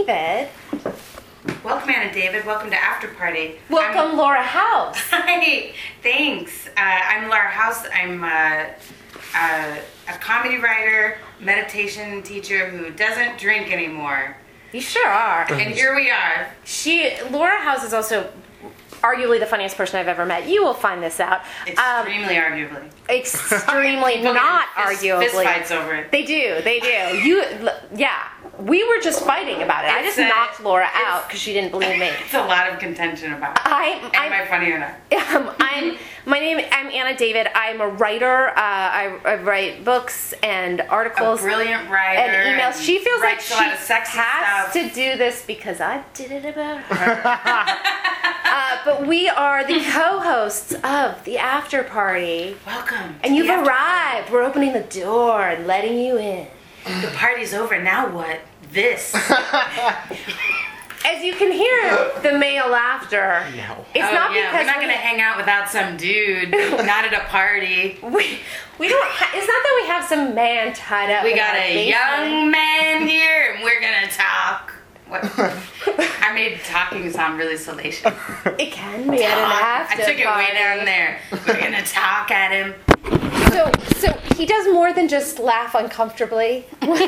David. Welcome, Anna David. Welcome to After Party. Welcome, Laura House. Hi, thanks. I'm Laura House. I'm a comedy writer, meditation teacher who doesn't drink anymore. You sure are. And here we are. Laura House is also arguably the funniest person I've ever met. You will find this out. Extremely arguably. Extremely People not get arguably. Fist fights over it. They do. We were just fighting about it. I just knocked Laura out because she didn't believe me. It's a lot of contention about it. Am I funny or not? I'm Anna David. I'm a writer. I write books and articles. A brilliant writer. And emails. She feels like writes she a lot of sexy has stuff. to do this because I did it about her. But we are the co-hosts of the After Party. Welcome. And you've arrived. We're opening the door and letting you in. The party's over. Now what? This. As you can hear the male laughter. No. It's not because we're not going to hang out without some dude. Not at a party. We don't. It's not that we have some man tied up. We got a young man here, and we're gonna talk. What? I made talking sound really salacious. It can be at an after I took it party. way down there. We're gonna talk at him. So he does more than just laugh uncomfortably.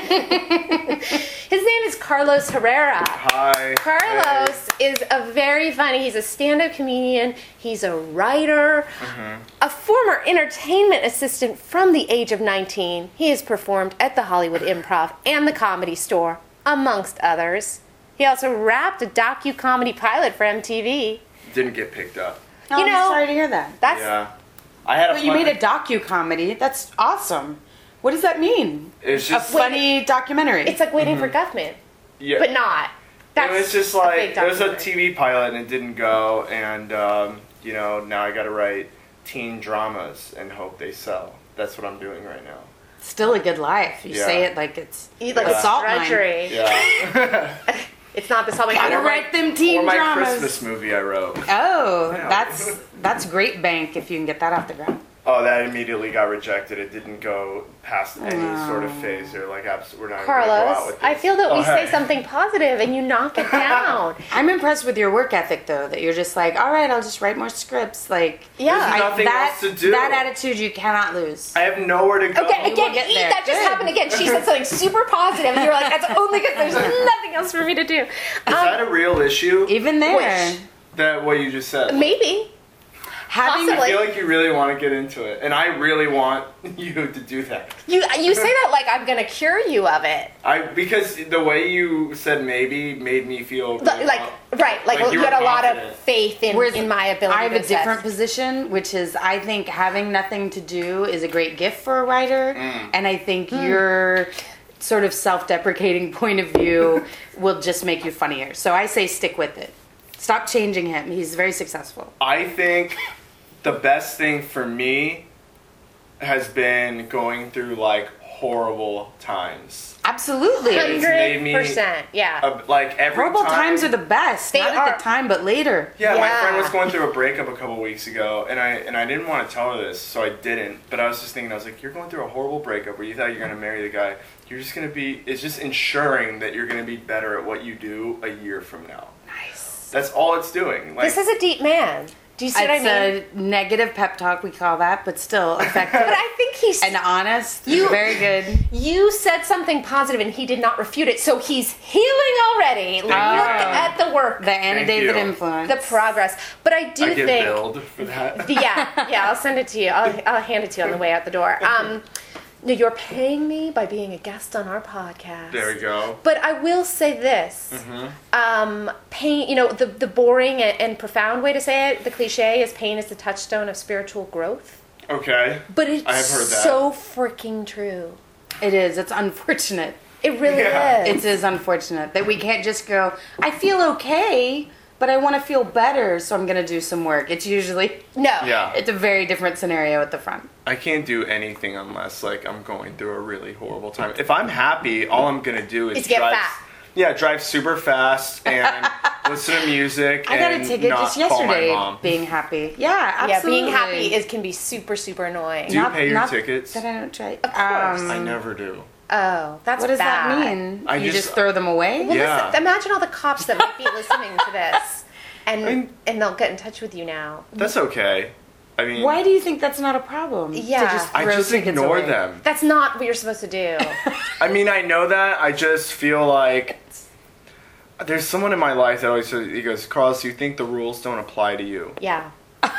His name is Carlos Herrera. Hi. Carlos is he's a stand-up comedian, he's a writer, a former entertainment assistant from the age of 19. He has performed at the Hollywood Improv and the Comedy Store, amongst others. He also rapped a docu-comedy pilot for MTV. Didn't get picked up. Oh, You know, I'm sorry to hear that. That's Yeah. I had a But you made a docu-comedy. That's awesome. What does that mean? It's A just funny documentary. it's like Waiting for Guffman, yeah. but not. That's It was just a like fake it was a documentary. TV pilot and it didn't go, and now I got to write teen dramas and hope they sell. That's what I'm doing right now. Still a good life. You Yeah. say it like it's You like a salt mine. drudgery. Yeah. It's not the salt Gotta mine. write them teen or my dramas. Christmas movie I wrote. Oh, Yeah. that's great bank if you can get that off the ground. Oh, that immediately got rejected. It didn't go past any sort of phase. Or like, we're not going to go out Carlos, with this. I feel that we say hey. something positive and you knock it down. I'm impressed with your work ethic, though. That you're just like, all right, I'll just write more scripts. Like, Yeah. There's nothing else to do. That attitude you cannot lose. I have nowhere to go. Okay, again, get there. that just Good. happened again. She said something super positive and you're like, that's only because there's nothing else for me to do. Is that a real issue? Even there, Which? That what you just said? Maybe. having I Possibly. feel like you really want to get into it, and I really want you to do that. You say that like I'm going to cure you of it. Because the way you said maybe made me feel really Like Like you you had were a lot of confident. faith in Whereas my ability I have to a assess. different position, which is I think having nothing to do is a great gift for a writer, and I think your sort of self-deprecating point of view will just make you funnier. So I say stick with it. Stop changing him. He's very successful. I think the best thing for me has been going through like horrible times. Absolutely. It's made me 100%. Yeah. Like every Horrible time, times are the best. They Not are. at the time, but later. Yeah, my Yeah. friend was going through a breakup a couple weeks ago, and I didn't want to tell her this, so I didn't. But I was just thinking, I was like, you're going through a horrible breakup where you thought you're going to marry the guy. You're just going to be, it's just ensuring that you're going to be better at what you do a year from now. Nice. That's all it's doing. Like, This is a deep man. Do you see what I It's mean? a negative pep talk, we call that, but still effective. But I think he's... and honest. Very good. You said something positive and he did not refute it, so he's healing already. Look at the work, The Anna Thank David you. influence. the progress. But I do I get think... billed for that. Yeah, I'll send it to you. I'll hand it to you on the way out the door. No, you're paying me by being a guest on our podcast. There we go. But I will say this: pain. You know, the boring and profound way to say it, the cliche is pain is the touchstone of spiritual growth. Okay. But it's I have heard that. so freaking true. It is. It's unfortunate. It really Yeah. is. It is unfortunate that we can't just go, I feel okay, but I want to feel better, so I'm going to do some work. It's usually, No. Yeah. it's a very different scenario at the front. I can't do anything unless like I'm going through a really horrible time. If I'm happy, all I'm gonna do is It's get drive. fat. Yeah, drive super fast and listen to music. I got a and ticket not just call my yesterday mom. being happy. Yeah, Yeah, absolutely. being happy can be super, super annoying. Do you pay your tickets? That I don't try. Of course. I never do. Oh, that's What does bad. that mean? I You just- just throw them away? Well, Yeah. listen, imagine all the cops that might be listening to this, and mean- and they'll get in touch with you now. That's okay. I mean, Why do you think that's not a problem? Yeah. To just I throw just tickets ignore away? them. That's not what you're supposed to do. I mean, I know that. I just feel like there's someone in my life that always says, he goes, Carlos, you think the rules don't apply to you? Yeah.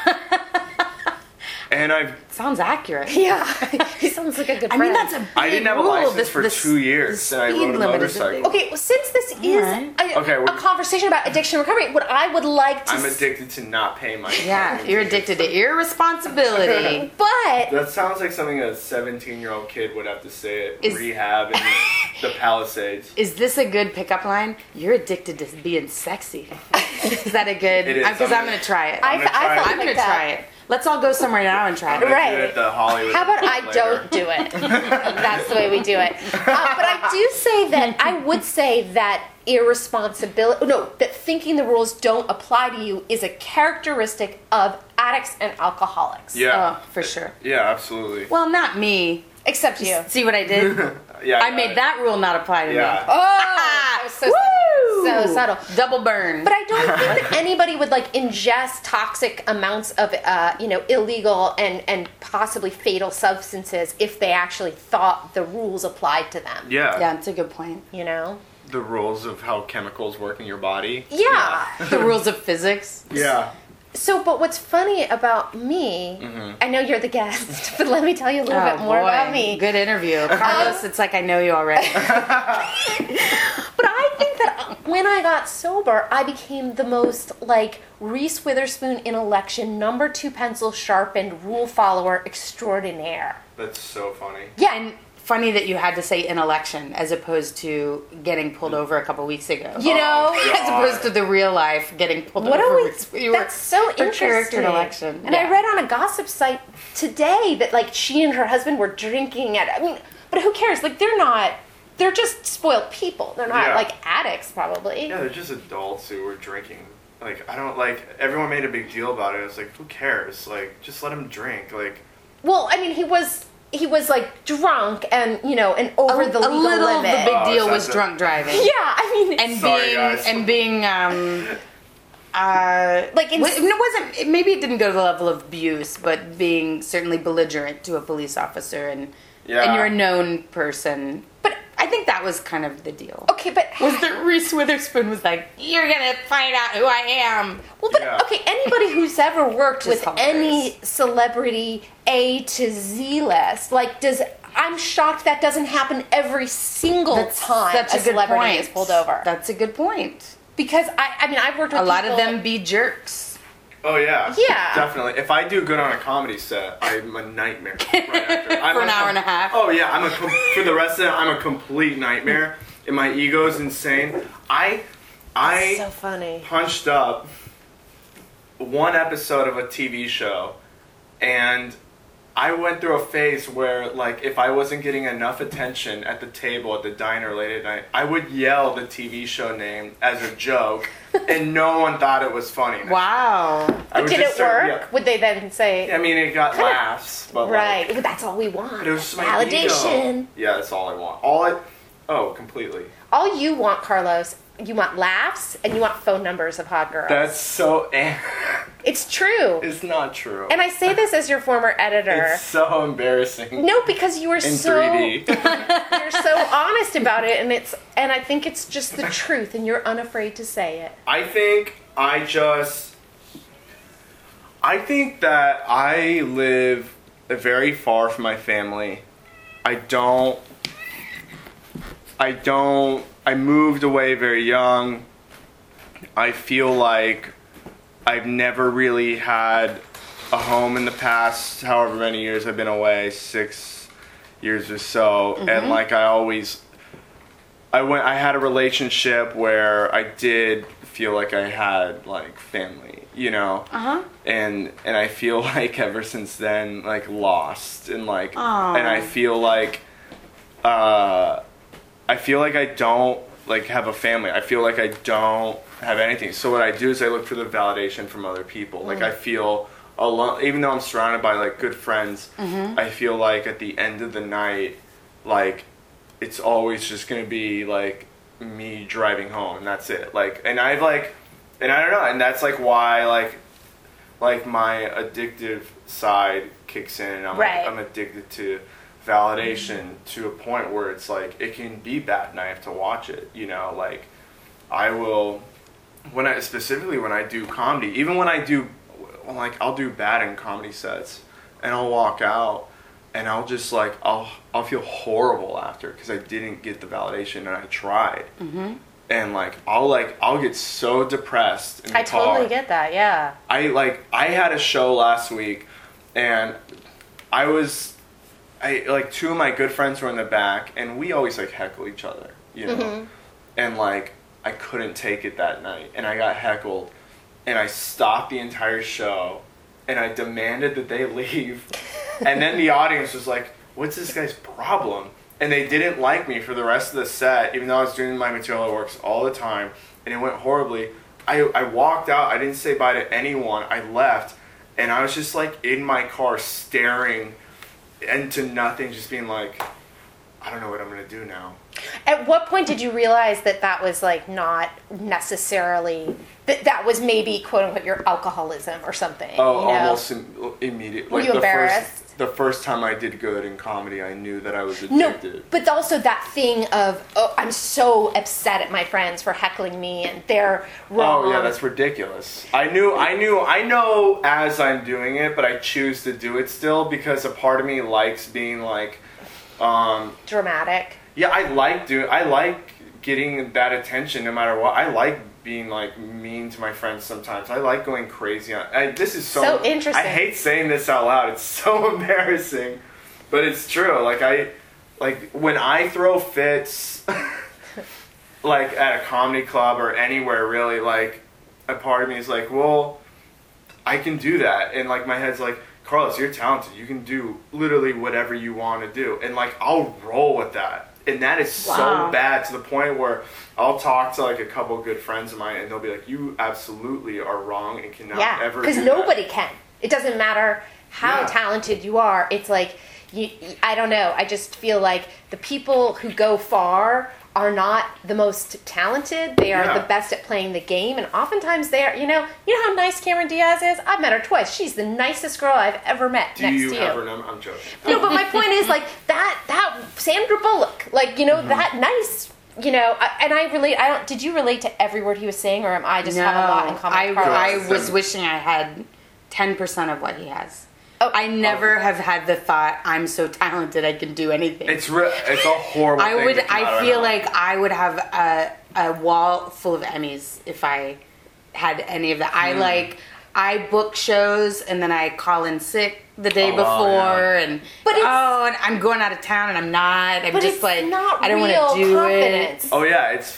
And Sounds accurate. Yeah. He sounds like a good I friend. mean, that's a big I didn't have a rule. license for 2 years, and I speed rode a limit is a motorcycle. big- Okay, well, since this is right. Okay, a conversation about addiction recovery, what I would like to I'm addicted to not paying my Yeah, you're addicted to irresponsibility. but That sounds like something a 17-year-old kid would have to say at Is- rehab in the Palisades. Is this a good pickup line? You're addicted to being sexy. Is that a good? It is. Because I'm going to try it. I, gonna try I it. felt I'm going like to that. try it. Let's all go somewhere now and try I'm it. gonna Right. do it at the Hollywood. How about I later. don't do it? That's the way we do it. But I do say that I would say that irresponsibility, no, that thinking the rules don't apply to you is a characteristic of addicts and alcoholics. Yeah. Oh, for sure. Yeah, absolutely. Well, not me. Except you. See what I did? Yeah, I made that rule not apply to Yeah. me. Oh, that was so Woo! so subtle. Double burn. But I don't think that anybody would like ingest toxic amounts of, illegal and possibly fatal substances if they actually thought the rules applied to them. Yeah. yeah, it's a good point. You know? The rules of how chemicals work in your body. Yeah. The rules of physics. Yeah. So, but what's funny about me, I know you're the guest, but let me tell you a little Oh, bit more boy. about me. Good interview. Carlos, it's like I know you already. But I think that when I got sober, I became the most like Reese Witherspoon in Election, number 2 pencil sharpened rule follower extraordinaire. That's so funny. Yeah, And funny that you had to say in election as opposed to getting pulled over a couple weeks ago. you know, Oh, As opposed to the real life getting pulled what over. are we? weeks- you were That's so for interesting. character in election. And I read on a gossip site today that like she and her husband were drinking at. I mean, but who cares? Like they're not. They're just spoiled people. They're not Yeah. like addicts, probably. Yeah, they're just adults who were drinking. Like, I don't, like, everyone made a big deal about it. I was like, who cares? Like, just let them drink. Like, Well, I mean, he was like drunk and and over the a legal little limit. the big Oh, deal so was that's drunk driving. Yeah, I mean, And Sorry, being guys. and being like in, it wasn't maybe it didn't go to the level of abuse, but being certainly belligerent to a police officer and Yeah. you're a known person. but I think that was kind of the deal. okay, but Was that Reese Witherspoon was like, "You're gonna find out who I am." well, but Yeah. okay, anybody who's ever worked Just with hilarious. any celebrity A to Z list, like I'm shocked that doesn't happen every single time such a a good celebrity point. is pulled over. That's a good point. Because I mean, I've worked with A lot of people- them be jerks. oh, yeah. Yeah. Definitely. If I do good on a comedy set, I'm a nightmare right after. I'm For an hour and a half. Oh, yeah. For the rest of it, I'm a complete nightmare. And my ego's insane. I So funny. punched up one episode of a TV show, and I went through a phase where, like, if I wasn't getting enough attention at the table at the diner late at night, I would yell the TV show name as a joke, and no one thought it was funny. Wow. I would Did just it start- work? Would they then say, Yeah. I mean, it got laughs, but right? like, Well, that's all we want. but it was just my Validation. ego. Yeah, that's all I want. Completely. All you want, Carlos, you want laughs and you want phone numbers of hot girls. That's so. It's true. It's not true. And I say this as your former editor. It's so embarrassing. No, because you were In so 3D. you're so honest about it, and I think it's just the truth, and you're unafraid to say it. I think that I live very far from my family. I moved away very young. I feel like I've never really had a home in the past, however many years I've been away, 6 years or so. And like I had a relationship where I did feel like I had like family, and I feel like ever since then, like lost and like, Aw. and I feel like I don't like have a family. I feel like I don't have anything. So what I do is I look for the validation from other people. Like I feel alone, even though I'm surrounded by like good friends. I feel like at the end of the night, like it's always just gonna be like me driving home, and that's it. Like, and I've like, and I don't know, and that's like why like my addictive side kicks in, and I'm addicted to validation to a point where it's like it can be bad and I have to watch it, you know. Like I will, when I do comedy, even when I do, like I'll do bad in comedy sets and I'll walk out and I'll just like I'll feel horrible after because I didn't get the validation and I tried. And like I'll get so depressed in the car. Totally get that. Yeah. I had a show last week and like two of my good friends were in the back and we always like heckle each other, you know. And like I couldn't take it that night and I got heckled and I stopped the entire show and I demanded that they leave. And then the audience was like, what's this guy's problem? And they didn't like me for the rest of the set, even though I was doing my material that works all the time, and it went horribly. I walked out, I didn't say bye to anyone, I left, and I was just like in my car staring into nothing, just being like, I don't know what I'm going to do now. At what point did you realize that was like not necessarily, that was maybe quote unquote your alcoholism or something? Oh, you know? Almost immediately. Were you embarrassed? The first time I did good in comedy, I knew that I was addicted. No, but also that thing of, oh, I'm so upset at my friends for heckling me and they're wrong. Oh yeah, that's ridiculous. I know as I'm doing it, but I choose to do it still because a part of me likes being like, dramatic. Yeah, I like getting that attention no matter what. I like being like mean to my friends sometimes. I like going crazy this is so interesting. I hate saying this out loud. It's so embarrassing, but it's true. Like when I throw fits like at a comedy club or anywhere really, like a part of me is like, well, I can do that. And like my head's like, Carlos, you're talented. You can do literally whatever you want to do. And like I'll roll with that. And that is so bad to the point where I'll talk to like a couple of good friends of mine and they'll be like, you absolutely are wrong and cannot ever do that. Because nobody can. It doesn't matter how talented you are. It's like, I don't know. I just feel like the people who go far are not the most talented. They are the best at playing the game. And oftentimes they are, you know how nice Cameron Diaz is? I've met her twice. She's the nicest girl I've ever met next to you. Do you have her number? I'm joking. No, but my point is like that Sandra Bullock, like, you know, that nice, you know, and I relate. Did you relate to every word he was saying, or am I just have a lot in common? I was wishing I had 10% of what he has. Oh, I never have had the thought, I'm so talented I can do anything. It's a horrible thing. I feel like I would have a wall full of Emmys if I had any of that. I book shows and then I call in sick the day before and I'm going out of town and I'm not. I'm just like, I don't want to do it. Oh yeah, But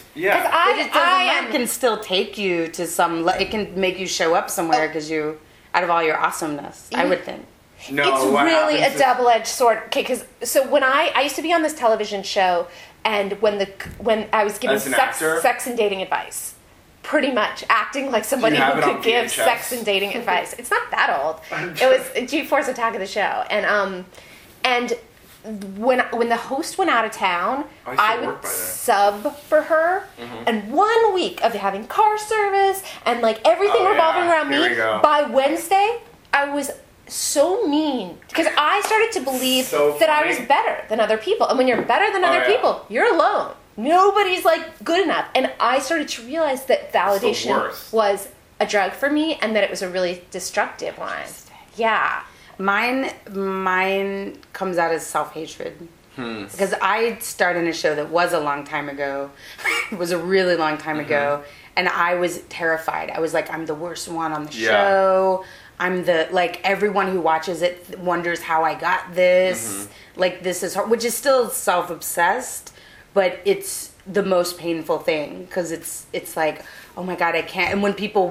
it can still take you to it can make you show up somewhere because you, out of all your awesomeness, I would think. No, it's really a double-edged sword. Okay, because when I used to be on this television show, and when I was giving sex and dating advice, pretty much acting like somebody who could give sex and dating advice. It's not that old. It was G-Force Attack of the Show, and when the host went out of town, I would sub for her, and 1 week of having car service and like everything revolving around me. By Wednesday, I was so mean because I started to believe that I was better than other people, and when you're better than other people, you're alone. Nobody's like good enough, and I started to realize that validation was a drug for me, and that it was a really destructive one. Yeah. Mine comes out as self-hatred. Because I started a show that was a long time ago. It was a really long time ago. And I was terrified. I was like, I'm the worst one on the show. I'm everyone who watches it wonders how I got this. Like, this is hard, which is still self-obsessed, but it's the most painful thing because it's like, oh my God, I can't. And when people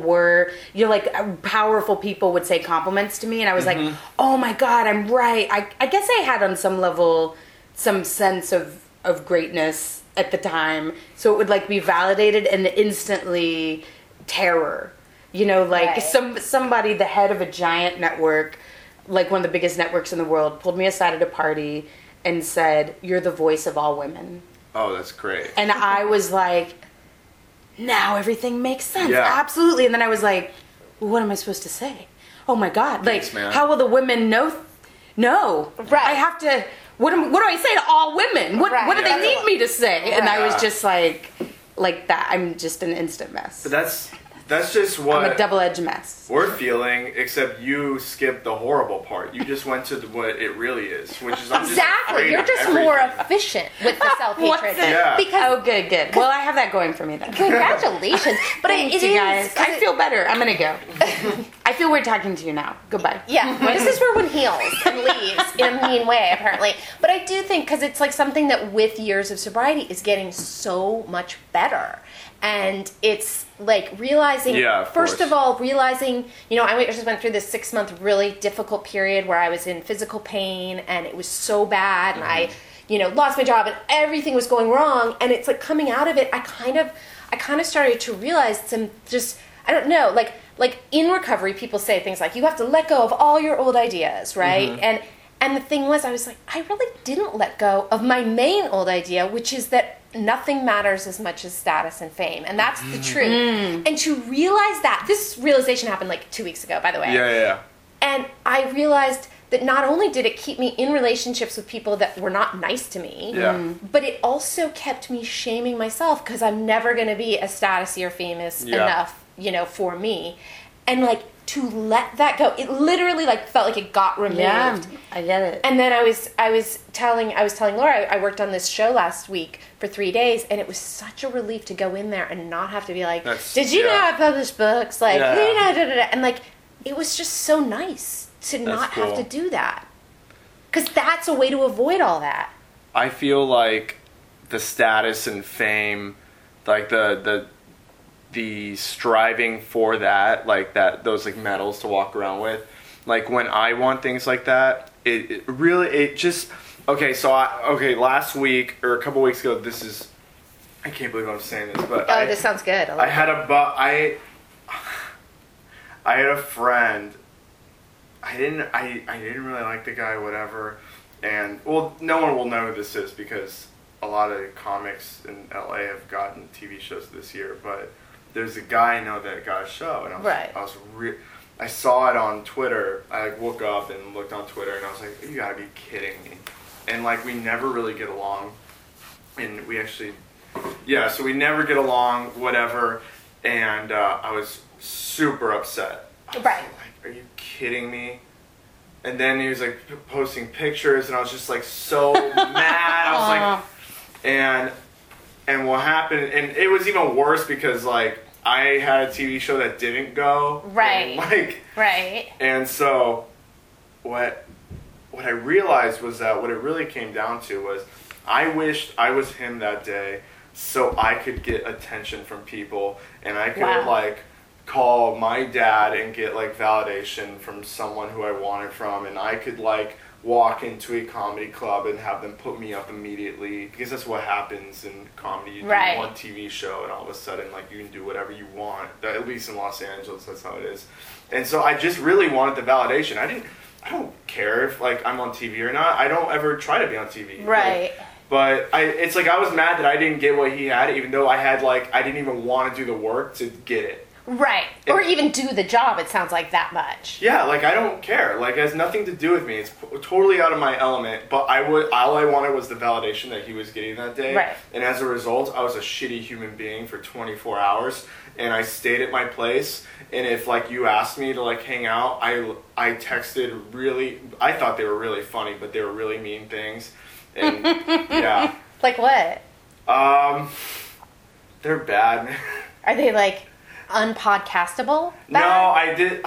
powerful people would say compliments to me, and I was like, oh my God, I'm right. I guess I had on some level some sense of greatness at the time, so it would like be validated and instantly terror. You know, like somebody, the head of a giant network, like one of the biggest networks in the world, pulled me aside at a party and said, "You're the voice of all women." Oh, that's great. And I was like, now everything makes sense. Yeah. Absolutely. And then I was like, well, what am I supposed to say? Oh my God. Thanks, like, man. how will the women know? No. Right. I have to, what do I say to all women? What do Yeah. they need me to say? And I was Yeah. just like that. I'm just an instant mess. But that's just what I'm a double-edged mess. we're feeling, except you skipped the horrible part. You just went to what it really is, which is I'm just Exactly. afraid You're of just more everything. efficient with the self-hatred. What's it? Yeah. Because Oh, good. Well, I have that going for me then. congratulations. But Thanks, it you is, guys. 'cause I feel better. I'm gonna go. I feel weird talking to you now. Goodbye. Yeah, this is where one heals and leaves in a mean way, apparently. But I do think, because it's like something that with years of sobriety is getting so much better. And it's like realizing, Yeah, of first course. of all, realizing, I just went through this 6-month really difficult period where I was in physical pain and it was so bad and I, lost my job and everything was going wrong. And it's like coming out of it, I kind of started to realize some just, I don't know, like in recovery, people say things like, you have to let go of all your old ideas, right? And the thing was, I was like, I really didn't let go of my main old idea, which is that nothing matters as much as status and fame. And that's the truth. And to realize that, this realization happened like 2 weeks ago, by the way. Yeah. And I realized that not only did it keep me in relationships with people that were not nice to me, Yeah. but it also kept me shaming myself because I'm never going to be as statusy or famous Yeah. enough, for me. And like to let that go, it literally like felt like it got removed. Yeah, I get it. And then I was telling Laura, I worked on this show last week for 3 days, and it was such a relief to go in there and not have to be like, did you know I published books? Like, Yeah. and like, it was just so nice to not have cool. to do that. Because that's a way to avoid all that. I feel like the status and fame, like the striving for that, like those like medals to walk around with, like when I want things like that, it really just okay. So last week or a couple weeks ago, I can't believe I'm saying this, but This sounds good. I had a friend. I didn't really like the guy, whatever, and well, no one will know who this is because a lot of comics in LA have gotten TV shows this year, but there's a guy I know that got a show, and I saw it on Twitter. I woke up and looked on Twitter, and I was like, you gotta be kidding me. And like, we never really get along, and we actually, so we never get along, whatever, and I was super upset. I was Right. like, are you kidding me? And then he was like posting pictures, and I was just like so mad. I was like, and what happened, and it was even worse because like I had a TV show that didn't go. Right. And, Right. and so what I realized was that what it really came down to was I wished I was him that day so I could get attention from people, and I could like call my dad and get like validation from someone who I wanted from, and I could like walk into a comedy club and have them put me up immediately, because that's what happens in comedy. You do one TV show and all of a sudden like you can do whatever you want. At least in Los Angeles, that's how it is. And so I just really wanted the validation. I don't care if like I'm on TV or not. I don't ever try to be on TV. Right. But it's like I was mad that I didn't get what he had, even though I didn't even want to do the work to get it. Right. Or even do the job, it sounds like that much. Yeah, like I don't care. Like it has nothing to do with me. It's totally out of my element. But all I wanted was the validation that he was getting that day. Right. And as a result, I was a shitty human being for 24 hours. And I stayed at my place. And if like you asked me to like hang out, I texted really. I thought they were really funny, but they were really mean things. And yeah. Like what? They're bad, man. Are they like unpodcastable? No, I did.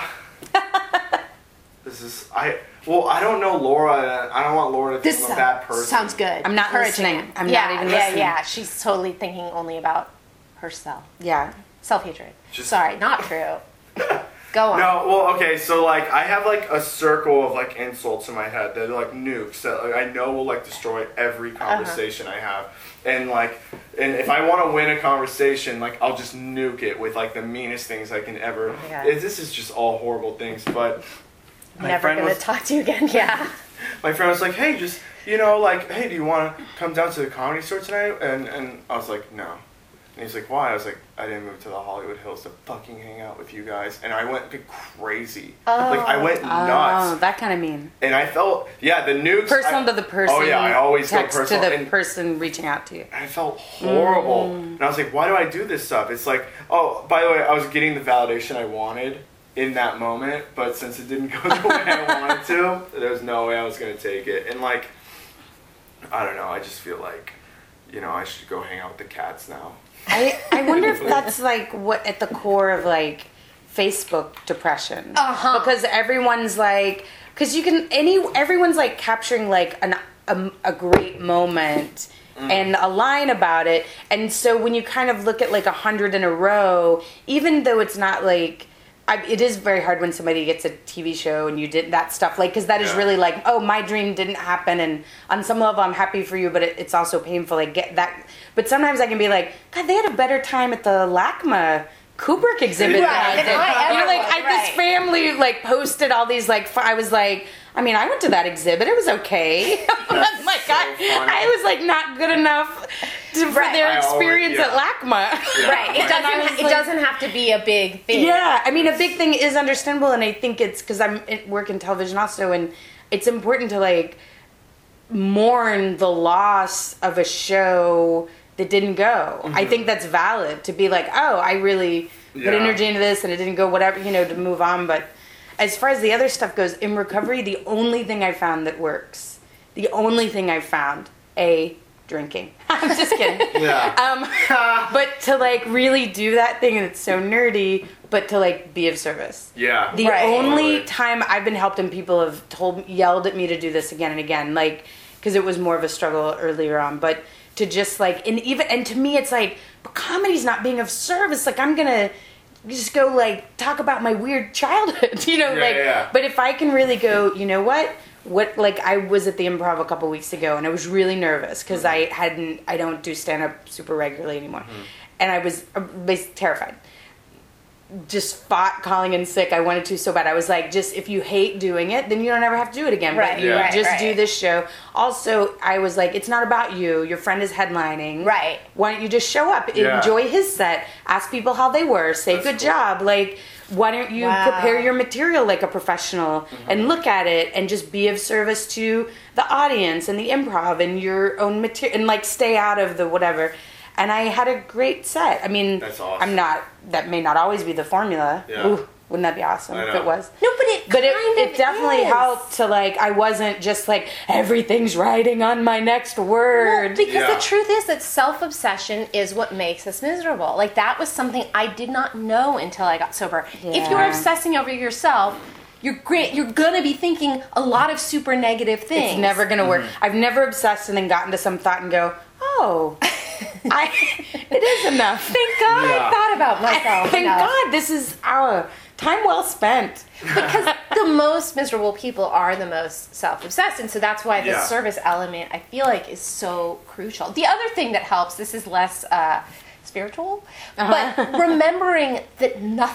I don't know Laura. I don't want Laura to think I'm a bad person. Sounds good. I'm not Encouraging. listening. I'm not even listening. Yeah. She's totally thinking only about herself. Yeah. Self-hatred. Just- Sorry, not true. Go on. No, well, okay, so like I have like a circle of like insults in my head that are like nukes that like I know will like destroy every conversation I have. And if I want to win a conversation, like I'll just nuke it with like the meanest things I can ever. Oh my God. This is just all horrible things, but my Never friend gonna was talk to you again. Yeah. my friend was like, "Hey, just you know, like, hey, do you want to come down to the Comedy Store tonight? And I was like, no. And he's like, why? I was like, I didn't move to the Hollywood Hills to fucking hang out with you guys. And I went crazy. Like, I went nuts. Oh, that kind of mean. And I felt, the nukes. Person to the person. Oh, yeah, I always go text personal. to the person reaching out to you. I felt horrible. And I was like, why do I do this stuff? It's like, oh, by the way, I was getting the validation I wanted in that moment. But since it didn't go the way I wanted to, there was no way I was going to take it. And, like, I don't know. I just feel like, I should go hang out with the cats now. I wonder if that's like what at the core of like Facebook depression. Because everyone's like, everyone's like capturing like a great moment and a line about it. And so when you kind of look at like 100 in a row, even though it's not like, it is very hard when somebody gets a TV show and you did that stuff, like, because that is really like, oh, my dream didn't happen, and on some level I'm happy for you, but it's also painful. I get that, but sometimes I can be like, God, they had a better time at the LACMA Kubrick exhibit than I did. This family like posted all these like, I was like, I mean, I went to that exhibit. It was okay. Like I was like not good enough for their experience at LACMA. Right. It doesn't have to be a big thing. Yeah. I mean, a big thing is understandable, and I think it's because I'm work in television also, and it's important to like mourn the loss of a show that didn't go. I think that's valid to be like, oh, I really put energy into this and it didn't go, whatever, to move on. But as far as the other stuff goes, in recovery, the only thing I found that works, drinking. I'm just kidding. But to like really do that thing, and it's so nerdy, but to like be of service. Yeah. The only time I've been helped and people have yelled at me to do this again and again, like, because it was more of a struggle earlier on, but to just like, and to me it's like, but comedy's not being of service. Like, I'm gonna just go like talk about my weird childhood, But if I can really go, you know what, like I was at the Improv a couple weeks ago and I was really nervous because I don't do stand up super regularly anymore, and I was basically terrified. Just fought calling in sick. I wanted to so bad. I was like, just if you hate doing it, then you don't ever have to do it again. Right. But do this show. Also, I was like, it's not about you. Your friend is headlining. Right. Why don't you just show up, enjoy his set, ask people how they were, say good job. Like, why don't you prepare your material like a professional and look at it and just be of service to the audience and the improv and your own material and like stay out of the whatever. And I had a great set. I mean, that's awesome. That may not always be the formula. Yeah. Ooh, wouldn't that be awesome if it was? No, but it definitely helped to like, I wasn't just like, everything's riding on my next word. Well, because the truth is that self-obsession is what makes us miserable. Like, that was something I did not know until I got sober. Yeah. If you're obsessing over yourself, you're gonna be thinking a lot of super negative things. It's never gonna work. I've never obsessed and then gotten to some thought and go, oh, it is enough. Thank God I thought about myself. Thank God, this is our time well spent. Because the most miserable people are the most self-obsessed, and so that's why the service element, I feel like, is so crucial. The other thing that helps, this is less spiritual, but remembering that no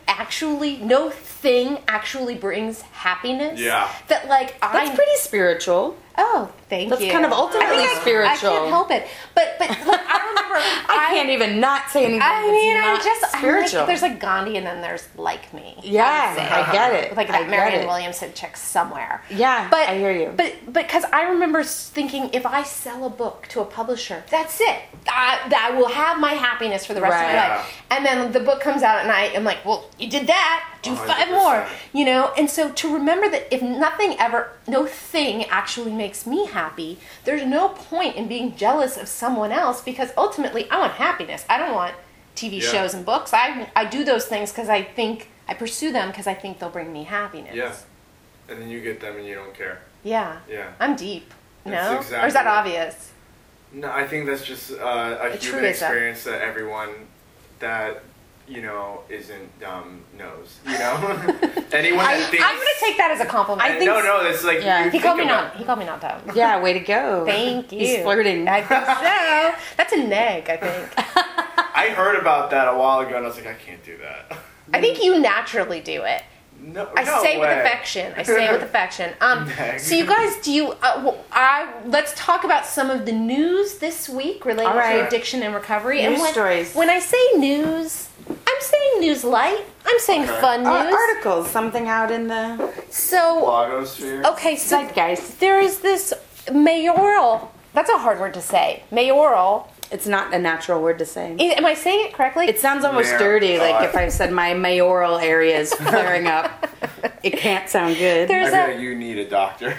thing actually brings happiness. Yeah. That like That's pretty spiritual. Oh, thank That's you. kind of ultimately spiritual. I can't help it. But look, I remember I can't even not say anything. Spiritual. I'm like, there's like Gandhi and then there's like me. Yeah, I get it. Like that Marianne Williamson chick somewhere. Yeah, but, I hear you. But because I remember thinking, if I sell a book to a publisher, that's it. I will have my happiness for the rest of my life. And then the book comes out and I am like, well, you did that. Do 5 more. And so to remember that if no thing actually makes me happy, there's no point in being jealous of someone else, because ultimately I want happiness. I don't want TV shows and books. I do those things because I pursue them because I think they'll bring me happiness. Yeah. And then you get them and you don't care. Yeah. Yeah. I'm deep. That's exactly or is that obvious? No, I think that's just a human experience that everyone that isn't knows. Anyone that thinks. I'm gonna take that as a compliment. No, it's like He called me not dumb. Yeah, way to go. Thank you. He's flirting. I think so. That's a neg, I think. I heard about that a while ago and I was like, I can't do that. I think you naturally do it. No, I no say it with way. affection. I say it with affection. Meg. So you guys, do you? Let's talk about some of the news this week related All right. to addiction and recovery. News and stories. When I say news, I'm saying news light. I'm saying Okay. fun news. Articles, something out in the So Blogosphere. okay, so zeitgeist. there is this mayoral. That's a hard word to say. Mayoral. It's not a natural word to say. Am I saying it correctly? It sounds almost Mayor. dirty, like God. if I said my mayoral area is flaring up. It can't sound good. There's I feel like you need a doctor.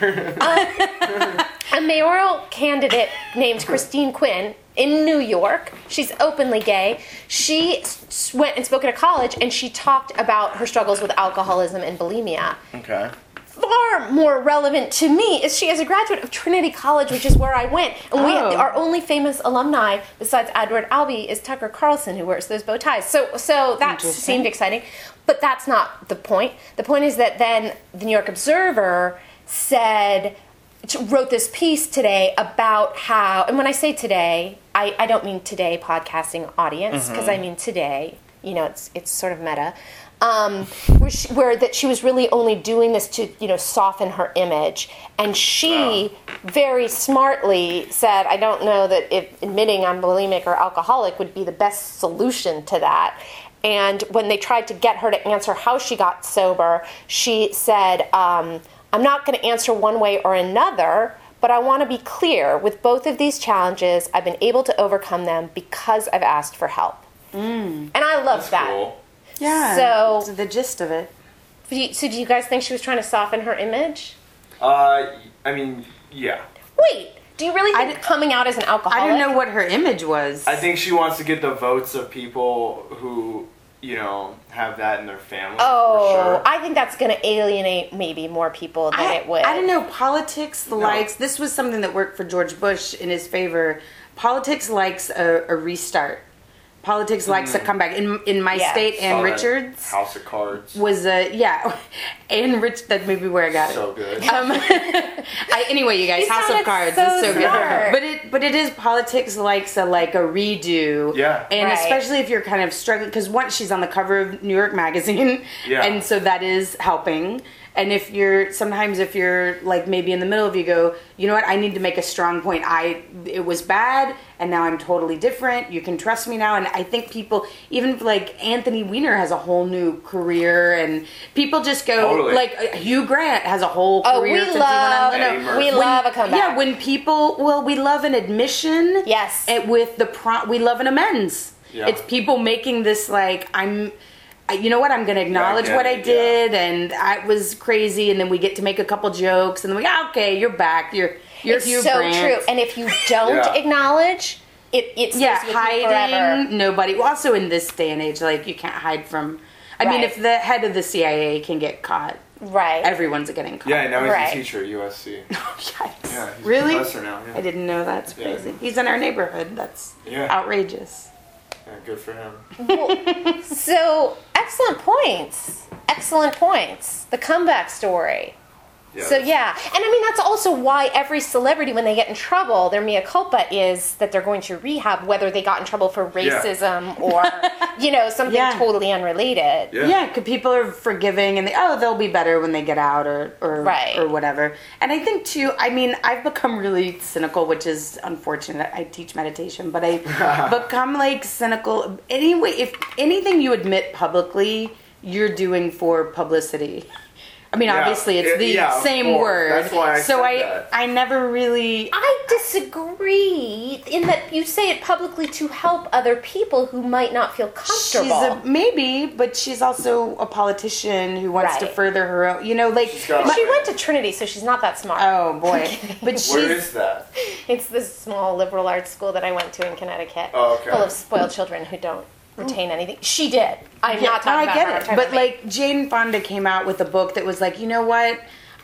a mayoral candidate named Christine Quinn in New York. She's openly gay. She went and spoke at a college, and she talked about her struggles with alcoholism and bulimia. Okay. Far more relevant to me is she is a graduate of Trinity College, which is where I went. And Oh. our only famous alumni besides Edward Albee is Tucker Carlson, who wears those bow ties. So that Interesting. seemed exciting. But that's not the point. The point is that then the New York Observer wrote this piece today about how, and when I say today, I don't mean today podcasting audience, because I mean today, it's sort of meta. Where that she was really only doing this to soften her image, and she very smartly said, I don't know that if admitting I'm bulimic or alcoholic would be the best solution to that. And when they tried to get her to answer how she got sober, she said, I'm not going to answer one way or another, but I want to be clear, with both of these challenges I've been able to overcome them because I've asked for help. And I love That's that. cool. Yeah. So- it's the gist of it. So do you guys think she was trying to soften her image? I mean, yeah. Wait, do you really think coming out as an alcoholic? I don't know what her image was. I think she wants to get the votes of people who, have that in their family. Oh, for sure. I think that's going to alienate maybe more people than it would. I don't know. Politics likes. This was something that worked for George Bush in his favor. Politics likes a restart. Politics likes a comeback. In my Yeah. state, Ann Saw that Richards House of Cards. was Ann Rich. That may be where I got So it. good. Anyway, you guys, You House of sounded Cards so is so smart. good. But it is politics likes a redo. Yeah. And Right. especially if you're kind of struggling, because once she's on the cover of New York Magazine, Yeah. and so that is helping. And if you're like maybe in the middle of, you go, you know what, I need to make a strong point. It was bad, and now I'm totally different. You can trust me now. And I think people, even like Anthony Weiner has a whole new career, and people just go Totally. like Hugh Grant has a whole Oh, career we since he went on Eddie Leno. Murphy. we love a comeback. Yeah, when people, we love an admission. Yes. With we love an amends. Yeah. It's people making this you know what? I'm going to acknowledge what I did, and I was crazy, and then we get to make a couple jokes, and then okay, you're back. You're It's Hugh so Grant. true. And if you don't Yeah. acknowledge, it stays with you forever. hiding. Nobody. Well, also in this day and age, you can't hide from. I mean, Right. if the head of the CIA can get caught, Right. everyone's getting caught. Yeah, now he's Right. a teacher at USC. Yikes. Yeah, he's Really? a professor now. Yeah. I didn't know. That's Yeah. crazy. He's in our neighborhood. That's Yeah. outrageous. Yeah, good for him. So, excellent points. Excellent points. The comeback story. Yeah. So yeah, and I mean that's also why every celebrity, when they get in trouble, their mea culpa is that they're going to rehab, whether they got in trouble for racism or something Yeah. totally unrelated. Yeah. Yeah, because people are forgiving and they'll be better when they get out or Right. or whatever. And I think too, I mean, I've become really cynical, which is unfortunate. I teach meditation, but I become cynical. Anyway, if anything you admit publicly, you're doing for publicity. I mean, Yeah. obviously it's the Yeah, of same course. word. That's why I so said that. I never really. I disagree in that you say it publicly to help other people who might not feel comfortable. Maybe, but she's also a politician who wants to Right. further her own. got- She went to Trinity, so she's not that smart. Oh boy, but she's. Where is that? It's this small liberal arts school that I went to in Connecticut, Oh, okay. full of spoiled children who don't retain anything. She did. I'm Yeah, not talking no, about I get her. I'm it. talking But about me. Jane Fonda came out with a book that was you know what?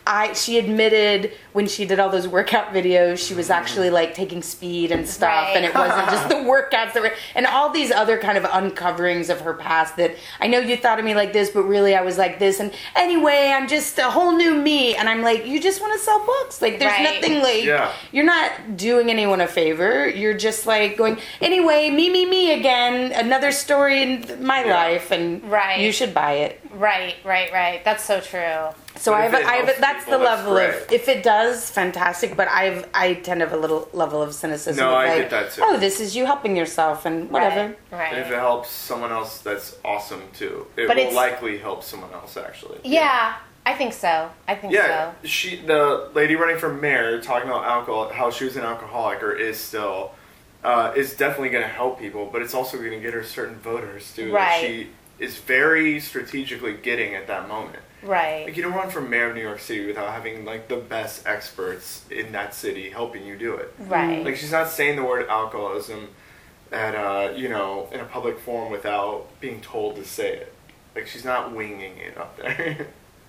she admitted when she did all those workout videos, she was actually like taking speed and stuff, Right. and it wasn't just the workouts that were, and all these other kind of uncoverings of her past that I know you thought of me like this, but really I was like this, and anyway, I'm just a whole new me, and I'm like, you just want to sell books, like there's Right. nothing like, Yeah. you're not doing anyone a favor, you're just like going, anyway, me again, another story in my life, and Right. you should buy it. Right. That's so true. So But I if have, it I have, helps that's the people, that's level of, great. if it does, fantastic, but I tend to have a little level of cynicism. No, of I like, get that too. oh, this is you helping yourself and whatever. Right. And if it helps someone else, that's awesome too. It But will it's- likely help someone else actually. Yeah, I think so. Yeah, the lady running for mayor talking about alcohol, how she was an alcoholic or is still, is definitely going to help people, but it's also going to get her certain voters too. Right. That she is very strategically getting at that moment. Right. Like you don't run for mayor of New York City without having like the best experts in that city helping you do it. Right. Like she's not saying the word alcoholism at in a public forum without being told to say it. Like she's not winging it up there.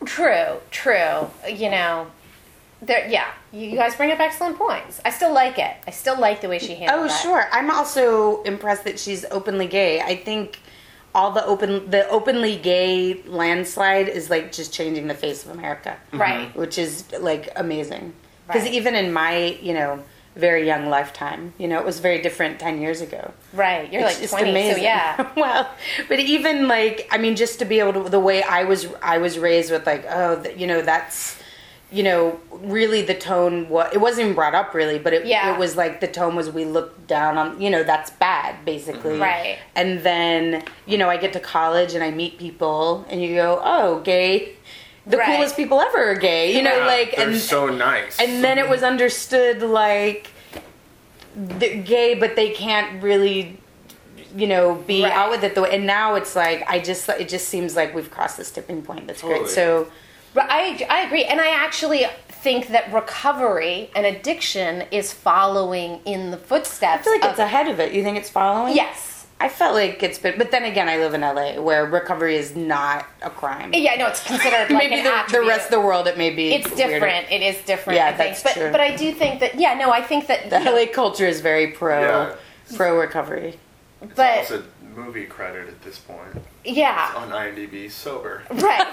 True. You know, you guys bring up excellent points. I still like it. I still like the way she handled Oh, that. sure. I'm also impressed that she's openly gay. I think all the openly gay landslide is like just changing the face of America. Right. Which is like amazing. Because Right. even in my, very young lifetime, it was very different 10 years ago. Right. You're like It's 20, so yeah. Well, but even like, I mean, just to be able to, the way I was raised with like, that's, really the tone, it wasn't even brought up really, but it was like the tone was we looked down on, that's bad basically. Right. And then, I get to college and I meet people and you go, oh, gay. The Right. coolest people ever are gay, like, they're and so nice. and then it was understood like they're gay, but they can't really, be Right. out with it. And now it's like it just seems like we've crossed this tipping point. That's Totally. great. So But I agree. And I actually think that recovery and addiction is following in the footsteps I feel like of... it's ahead of it. You think it's following? Yes. I felt like it's been, but then again, I live in LA where recovery is not a crime. Yeah, no, it's considered like Maybe an the attribute. rest of the world it may be. It's different. weirder. It is different. Yeah, I think. that's true. But I do think that. Yeah, no, I think that. The LA culture is very pro recovery. But It's a movie credit at this point yeah, on IMDb. Sober. right.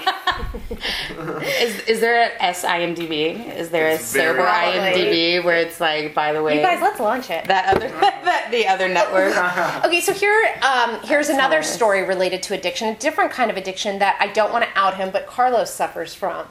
Is there an SIMDb? Is there It's a sober very- IMDb where it's like, by the way, You guys, let's launch it. that other the other network? Okay, so here's another hilarious. story related to addiction, a different kind of addiction that I don't want to out him, but Carlos suffers from.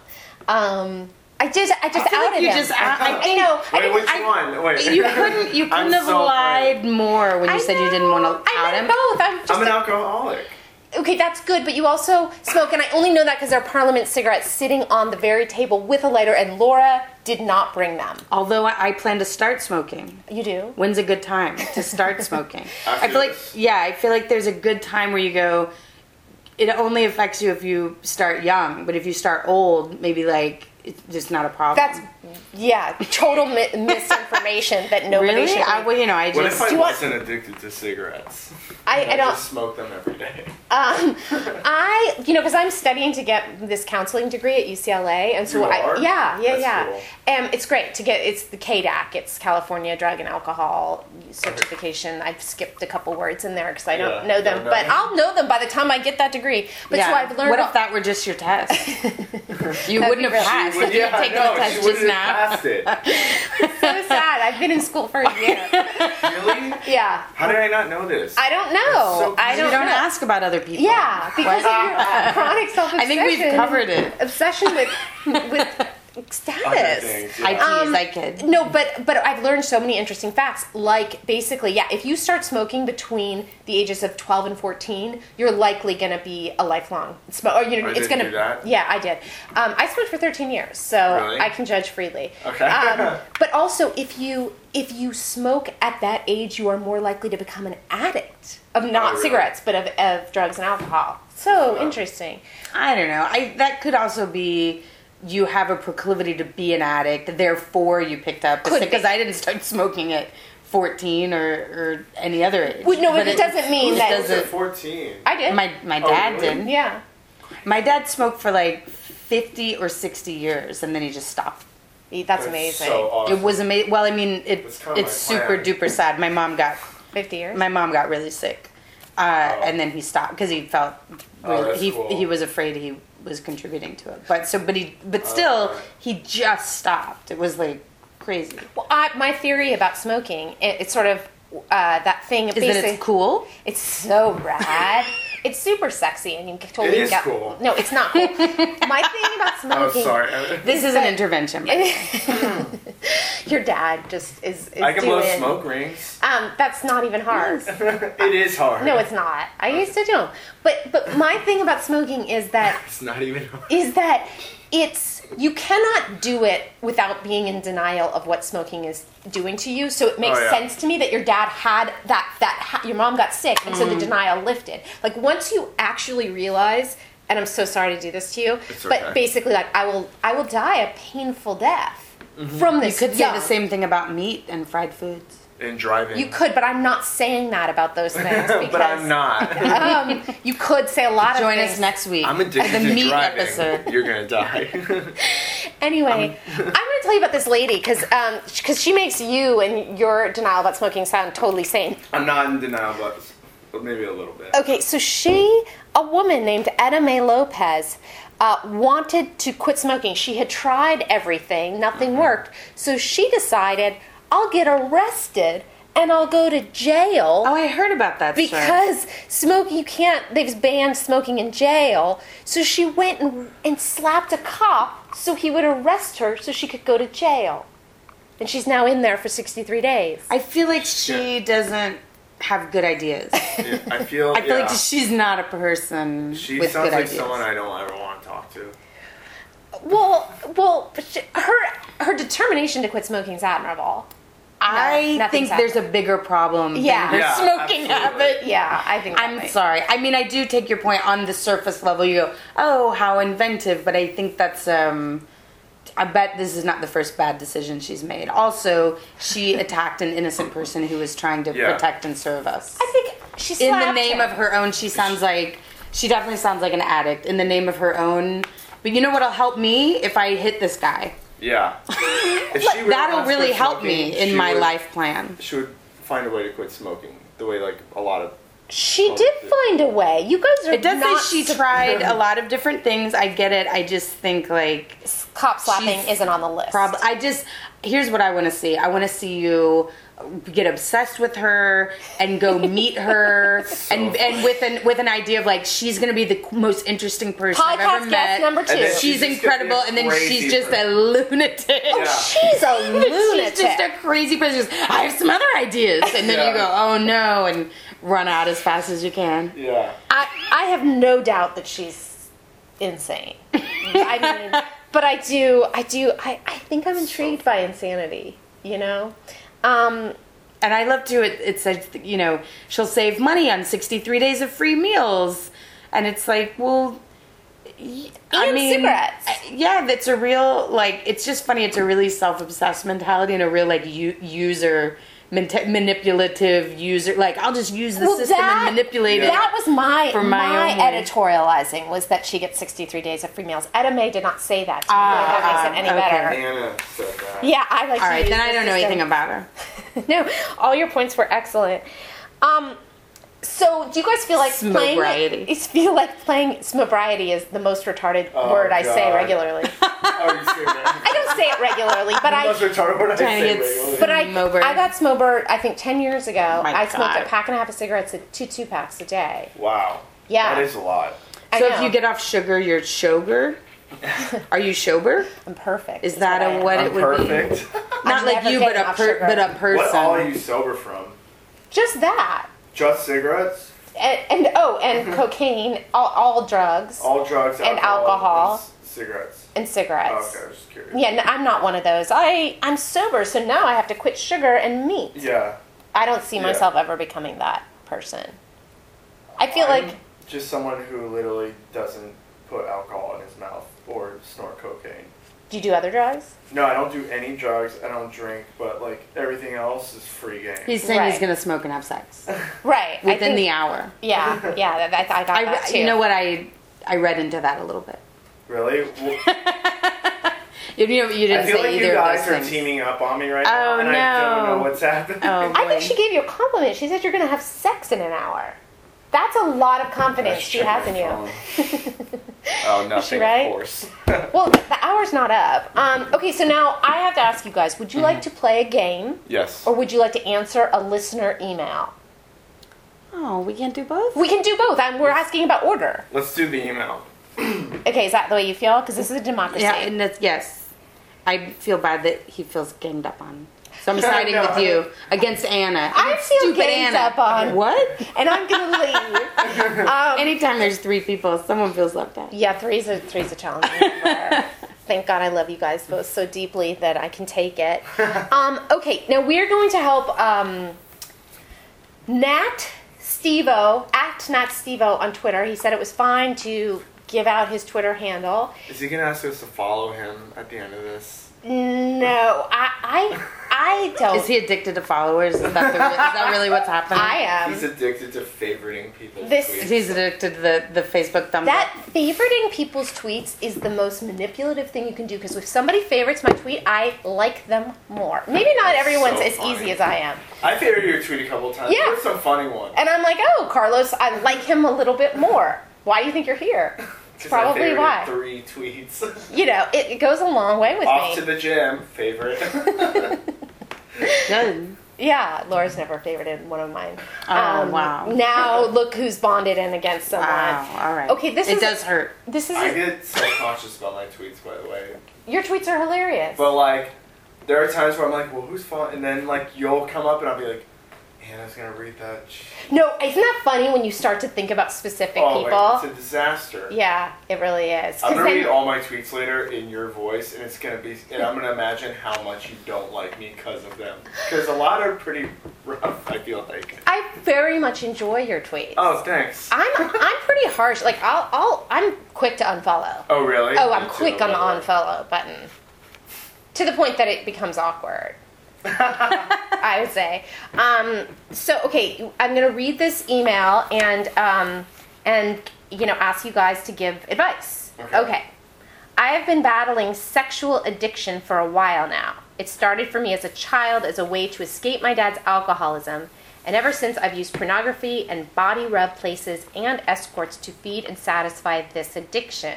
I just I feel like outed you him. just I know. Wait, which one? Wait. You couldn't I'm have so lied more when you said you didn't want to I out meant him. both. I'm just I'm an alcoholic. okay, that's good, but you also smoke, and I only know that because there are Parliament cigarettes sitting on the very table with a lighter, and Laura did not bring them. Although I plan to start smoking. You do? When's a good time to start smoking? After I feel like this. I feel like there's a good time where you go. It only affects you if you start young, but if you start old, maybe like it's just not a problem. That's, yeah, total misinformation that nobody really. should I What if just I Do you want- wasn't addicted to cigarettes? I I don't. just smoke them every day. Because I'm studying to get this counseling degree at UCLA, and so You are? yeah. That's cool. And it's great to get. It's the KDAC. It's California Drug and Alcohol Certification. I've skipped a couple words in there because I don't Yeah, know them, don't know but them. I'll know them by the time I get that degrry. But so I've learned. What if that were just your test? You That'd wouldn't be have really- passed Well, if you had taken the she test just wouldn't now. have passed it. so sad? I've been in school for a year. Really? Yeah. How did I not know this? I don't know. so I You don't don't know. ask about other people. Yeah, because of your chronic self-obsession. I think we've covered it. Obsession with status. Other things, yeah. I kid. No, but I've learned so many interesting facts. Like basically, yeah, if you start smoking between the ages of 12 and 14, you're likely going to be a lifelong smoker. Or, I it's didn't going to. do that. Yeah, I did. I smoked for 13 years, so Really? I can judge freely. Okay. But also, if you smoke at that age, you are more likely to become an addict of not really? cigarettes, but of drugs and alcohol. So Wow. interesting. I don't know. That could also be you have a proclivity to be an addict, therefore you picked up. Could be. Because I didn't start smoking at 14 or any other age. Well, no, but it doesn't mean Who that- smoked at 14? I did. My dad really? did. Yeah. My dad smoked for like 50 or 60 years, and then he just stopped. That's amazing. So awesome. It was amazing. Well, I mean, That's kinda it's my super plan. duper sad. My mom got 50 years? really sick, and then he stopped because he felt that's he cool. he was afraid he was contributing to it. But still Okay. he just stopped. It was like crazy. Well, my theory about smoking, it's sort of that thing of Is that it's cool? It's so rad. It's super sexy, and you totally It is get. cool. No, it's not cool. My thing about Oh, smoking. sorry. This is an intervention. Your dad just is I can blow doing. smoke rings. That's not even hard. It is hard. No, it's not. I used to do them, but my thing about smoking is that It's not even hard. it's you cannot do it without being in denial of what smoking is doing to you. So it makes Oh, yeah. sense to me that your dad had your mom got sick, and so the denial lifted. Like once you actually realize, and I'm so sorry to do this to you, It's but okay. basically, like I will die a painful death from You this. could say young. the same thing about meat and fried foods. In driving. You could, but I'm not saying that about those things. Because, but I'm not. You could say a lot of Join things. us next week. I'm addicted the to meat driving. episode. You're gonna die. Anyway, I'm going to tell you about this lady because she makes you and your denial about smoking sound totally sane. I'm not in denial, but maybe a little bit. Okay, so a woman named Etta Mae Lopez, wanted to quit smoking. She had tried everything, nothing worked. So she decided, I'll get arrested and I'll go to jail. Oh, I heard about that. Because smoking, they've banned smoking in jail. So she went and slapped a cop so he would arrest her so she could go to jail. And she's now in there for 63 days. I feel like she doesn't have good ideas. Yeah, I feel. I feel yeah. like she's not a person She with sounds good like ideas. someone I don't ever want to talk to. Well, her determination to quit smoking is admirable. I nothing's think there's a bigger problem Yeah. than her Yeah, smoking absolutely. habit. Yeah, I think. I'm sorry. I mean, I do take your point on the surface level. You go, oh, how inventive. But I think that's, I bet this is not the first bad decision she's made. Also, she attacked an innocent person who was trying to Yeah. protect and serve us. I think she In the slapped name him. of her own, she definitely sounds like an addict. In the name of her own. But you know what'll help me? If I hit this guy. Yeah. If she That'll wants to really quit help smoking, me in she my would- life plan. She would find a way to quit smoking. The way like a lot of. She did find a way. You guys are It does not say she tried a lot of different things. I get it. I just think like cop slapping She's isn't on the list. here's what I want to see. I want to see you get obsessed with her and go meet her and with an idea of like she's going to be the most interesting person I've ever Podcast met. guest number 2. And then She's She's just gonna be incredible, a and then crazy she's just a person. lunatic. Yeah. She's a lunatic. She's just a crazy person. She goes, I have some other ideas, and then you Yeah. go, oh no, and run out as fast as you can. Yeah. I have no doubt that she's insane. I mean, but I think I'm intrigued by insanity, you know? And I love to, it says, you know, she'll save money on 63 days of free meals. And it's like, well, And cigarettes. Yeah, that's a real, like, it's just funny. It's a really self-obsessed mentality and a real, like, manipulative user. Like, I'll just use the system and manipulate it. That was my for my own way. editorializing was that she gets 63 days of free meals. Etta Mae did not say that to me. Ah, That makes it any okay. better. Anna said that. Yeah, I like All to right, use then the I don't know system. anything about her. No, all your points were excellent. So, do you guys feel like Smobriety. playing smobriety is the most retarded Oh, word I say God. regularly? Oh, you scared me. I don't say it regularly, but Most retarded word I Trying to say get regularly. But Smober. I got smober, I think 10 years ago. My I smoked God. a pack and a half of cigarettes and two packs a day. Wow. Yeah. That is a lot. I So know. if you get off sugar, you're sober? Are you sober? I'm perfect. Is that what I'm it would perfect. be? Not I'm like never you, but getting a off sugar. person. What all are you sober from? Just that. Just cigarettes? And cocaine, all drugs, All drugs, And alcohol. and cigarettes. and cigarettes. Okay, I was just curious. Yeah, no, I'm not one of those. I'm sober, so now I have to quit sugar and meat. Yeah. I don't see Yeah. myself ever becoming that person. I feel I'm like just someone who literally doesn't put alcohol in his mouth or snort cocaine. do you do other drugs? No, I don't do any drugs. I don't drink, but like everything else is free game. He's saying Right. he's going to smoke and have sex Right. I within think- the hour. Yeah, I got that too. You know what? I read into that a little bit. Really? Well, You didn't I feel say like either you of guys those are things. teaming up on me right now, Oh, and I don't no. know what's happening. Oh, I think boy. she gave you a compliment. She said you're going to have sex in an hour. That's a lot of confidence Let's she check has my in you. phone. Oh, nothing, right? of course. Well, the hour's not up. Okay, so now I have to ask you guys, would you like to play a game? Yes. Or would you like to answer a listener email? Oh, we can't do both? We can do both. We're asking about order. Let's do the email. Okay, is that the way you feel? Because this is a democracy. Yeah, and yes. I feel bad that he feels ganged up on. So I'm siding No. with you against Anna. I feel Stupid ganged Anna. up on. What? And I'm going to leave. Anytime there's 3 people, someone feels left out. Yeah, three's a challenging number. Thank God I love you guys both so deeply that I can take it. Okay, now we're going to help Nat Stevo, at Nat Stevo on Twitter. He said it was fine to give out his Twitter handle. Is he going to ask us to follow him at the end of this? No, I don't. Is he addicted to followers? Is that really what's happening? I am. He's addicted to favoriting people's This- tweets. He's addicted to the Facebook thumbs That up. favoriting people's tweets is the most manipulative thing you can do, because if somebody favorites my tweet, I like them more. Maybe not everyone's so as funny. easy as I am. I favorited your tweet a couple times. Yeah. There's some funny ones. And I'm like, oh, Carlos, I like him a little bit more. Why do you think you're here? It's 'Cause I probably favorited why. 3 tweets. You know, it goes a long way with Off me. to the gym, favorite. Good. Yeah, Laura's never favorited one of mine. Oh, wow. Now look who's bonded in against someone. Wow. All right. Okay, this it is does hurt. This is I get self-conscious about my tweets, by the way. your tweets are hilarious. But, like, there are times where I'm like, well, who's fault? And then, like, you'll come up and I'll be like, Anna's going to read that. No, isn't that funny when you start to think about specific Oh, people? wait, it's a disaster. Yeah, it really is. 'Cause I'm gonna then- read all my tweets later in your voice, and it's gonna be, and I'm gonna imagine how much you don't like me because of them. Because a lot are pretty rough. I feel like. I very much enjoy your tweets. Oh, thanks. I'm pretty harsh. Like I'm quick to unfollow. Oh, really? Oh, I'm Me too, quick on the by the way. unfollow button. To the point that it becomes awkward. I would say. So okay, I'm gonna read this email and ask you guys to give advice. Okay. I have been battling sexual addiction for a while now. It started for me as a child as a way to escape my dad's alcoholism, and ever since I've used pornography and body rub places and escorts to feed and satisfy this addiction.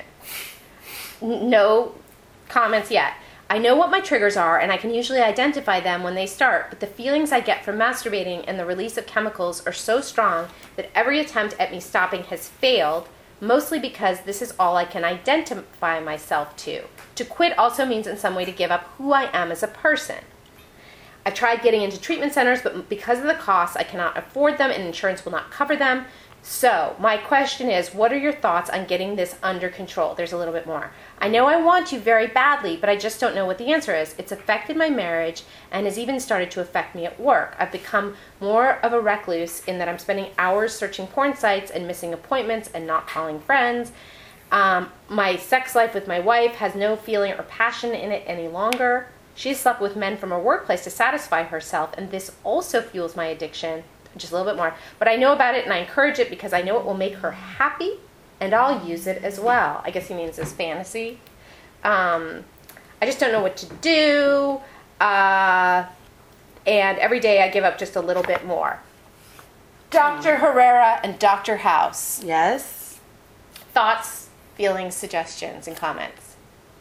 No comments yet. I know what my triggers are, and I can usually identify them when they start, but the feelings I get from masturbating and the release of chemicals are so strong that every attempt at me stopping has failed, mostly because this is all I can identify myself to. To quit also means in some way to give up who I am as a person. I've tried getting into treatment centers, but because of the costs, I cannot afford them and insurance will not cover them. So, my question is, what are your thoughts on getting this under control? There's a little bit more. I know I want to very badly, but I just don't know what the answer is. It's affected my marriage and has even started to affect me at work. I've become more of a recluse in that I'm spending hours searching porn sites and missing appointments and not calling friends. My sex life with my wife has no feeling or passion in it any longer. She's slept with men from her workplace to satisfy herself, and this also fuels my addiction. Just a little bit more. But I know about it and I encourage it because I know it will make her happy and I'll use it as well. I guess he means his fantasy. I just don't know what to do. And every day I give up just a little bit more. Dr. Herrera and Dr. House. Yes. Thoughts, feelings, suggestions, and comments.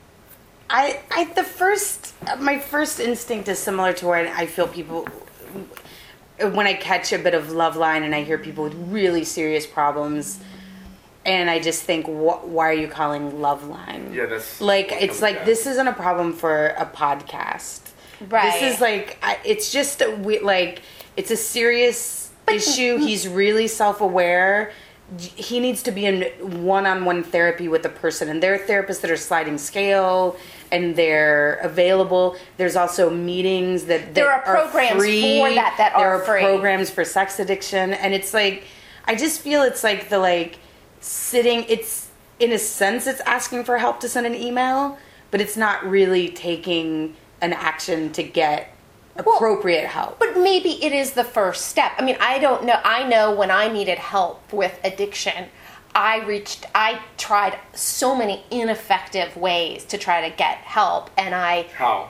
My first instinct is similar to where I feel people, when I catch a bit of Loveline and I hear people with really serious problems, and I just think, why are you calling Loveline? Yeah, that's like, what it's comes like, down. this isn't a problem for a podcast. Right. This is like, it's just it's a serious issue. He's really self-aware. He needs to be in one-on-one therapy with the person, and there are therapists that are sliding scale and they're available. There's also meetings that There are programs free. for that there are are free. programs for sex addiction, and it's like, I just feel it's like sitting. It's in a sense it's asking for help to send an email, but it's not really taking an action to get appropriate help. But maybe it is the first step. I mean, I don't know. I know when I needed help with addiction, I tried so many ineffective ways to try to get help, and How?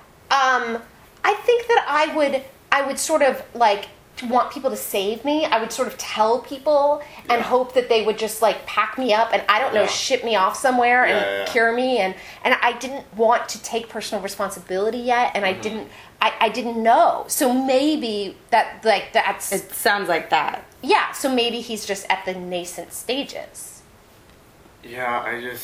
I think that I would sort of like want people to save me. I would sort of tell people and hope that they would just like pack me up and I don't know, ship me off somewhere and cure me, and I didn't want to take personal responsibility yet, and I didn't know. So maybe that's It sounds like that. yeah, so maybe he's just at the nascent stages. Yeah,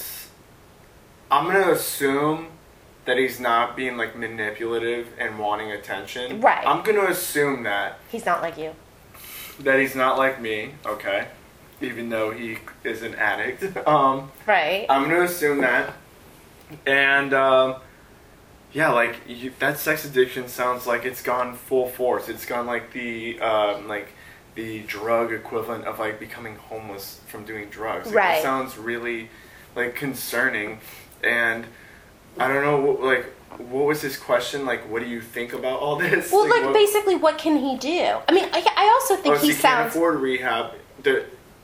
I'm gonna assume that he's not being like manipulative and wanting attention. Right. I'm gonna assume that He's not like you. he's not like me. Okay. Even though he is an addict. Right. I'm gonna assume that, and yeah, like that sex addiction sounds like it's gone full force. It's gone like the drug equivalent of like becoming homeless from doing drugs. Like, Right. It sounds really like concerning, and I don't know. Like, what was his question? Like, what do you think about all this? Well, like what, basically, what can he do? I mean, I also think so he he can't sounds afford rehab. The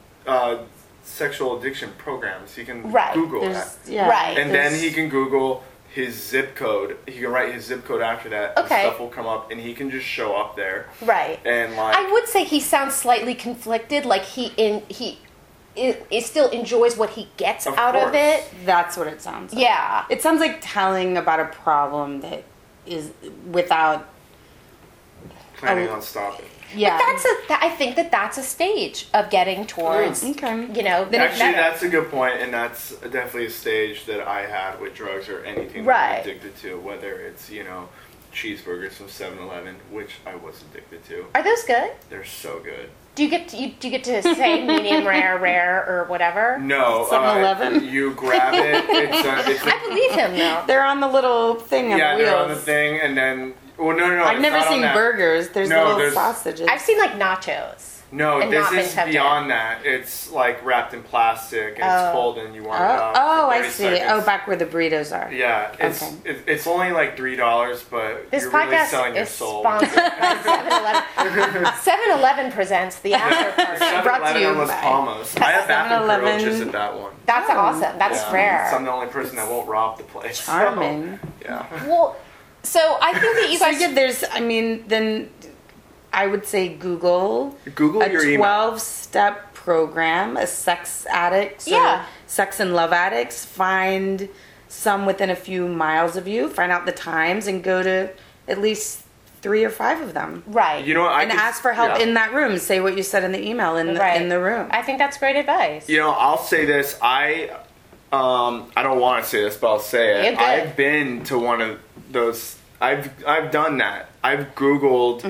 sexual addiction programs. He can Right. Google that. There's- yeah, Right. And then he can Google his zip code. He can write his zip code after that. And Okay. stuff will come up, and he can just show up there. right. And like, I would say he sounds slightly conflicted. Like he still enjoys what he gets Of out of course. it. That's what it sounds like. Yeah. It sounds like telling about a problem that is without. planning on stopping. Yeah. I think that's a stage of getting towards. Okay. You know. Then that- Actually, that's a good point, and that's definitely a stage that I had with drugs or anything that Right. I'm addicted to, whether it's, cheeseburgers from 7-Eleven, which I was addicted to. Are those good? They're so good. Do you get to say medium rare, or whatever? No, 7-Eleven? you grab it. It's I believe him though. They're on the little thing on yeah, the wheels. they're on the thing, and then no. I've it's never not on seen that. burgers. There's No, little there's- sausages. I've seen like nachos. No, and this not been is tempted. beyond that. It's like wrapped in plastic, and it's cold, and you warm it up. Oh, for I 30 see. seconds. Oh, back where the burritos are. Yeah, it's Okay. it's only like $3, but This you're really podcast selling your is soul. sponsored by 7-Eleven. 7-Eleven presents the after party. Brought to you 7-Eleven Las by Palmas. I have bathroom 7-Eleven. privileges at that one. That's awesome. That's Yeah. rare. So I'm the only person that won't rob the place. so, Charming. yeah. Well, so I think that you So guys. then I would say Google Google a your email. 12-step program, a sex addicts Yeah. or sex and love addicts. Find some within a few miles of you, find out the times, and go to at least 3 or 5 of them. Right. You know what? And ask for help in that room. Say what you said in the email in the room. I think that's great advice. I'll say this. I don't want to say this, but I'll say it. You're good. I've been to one of those. I've done that. I've Googled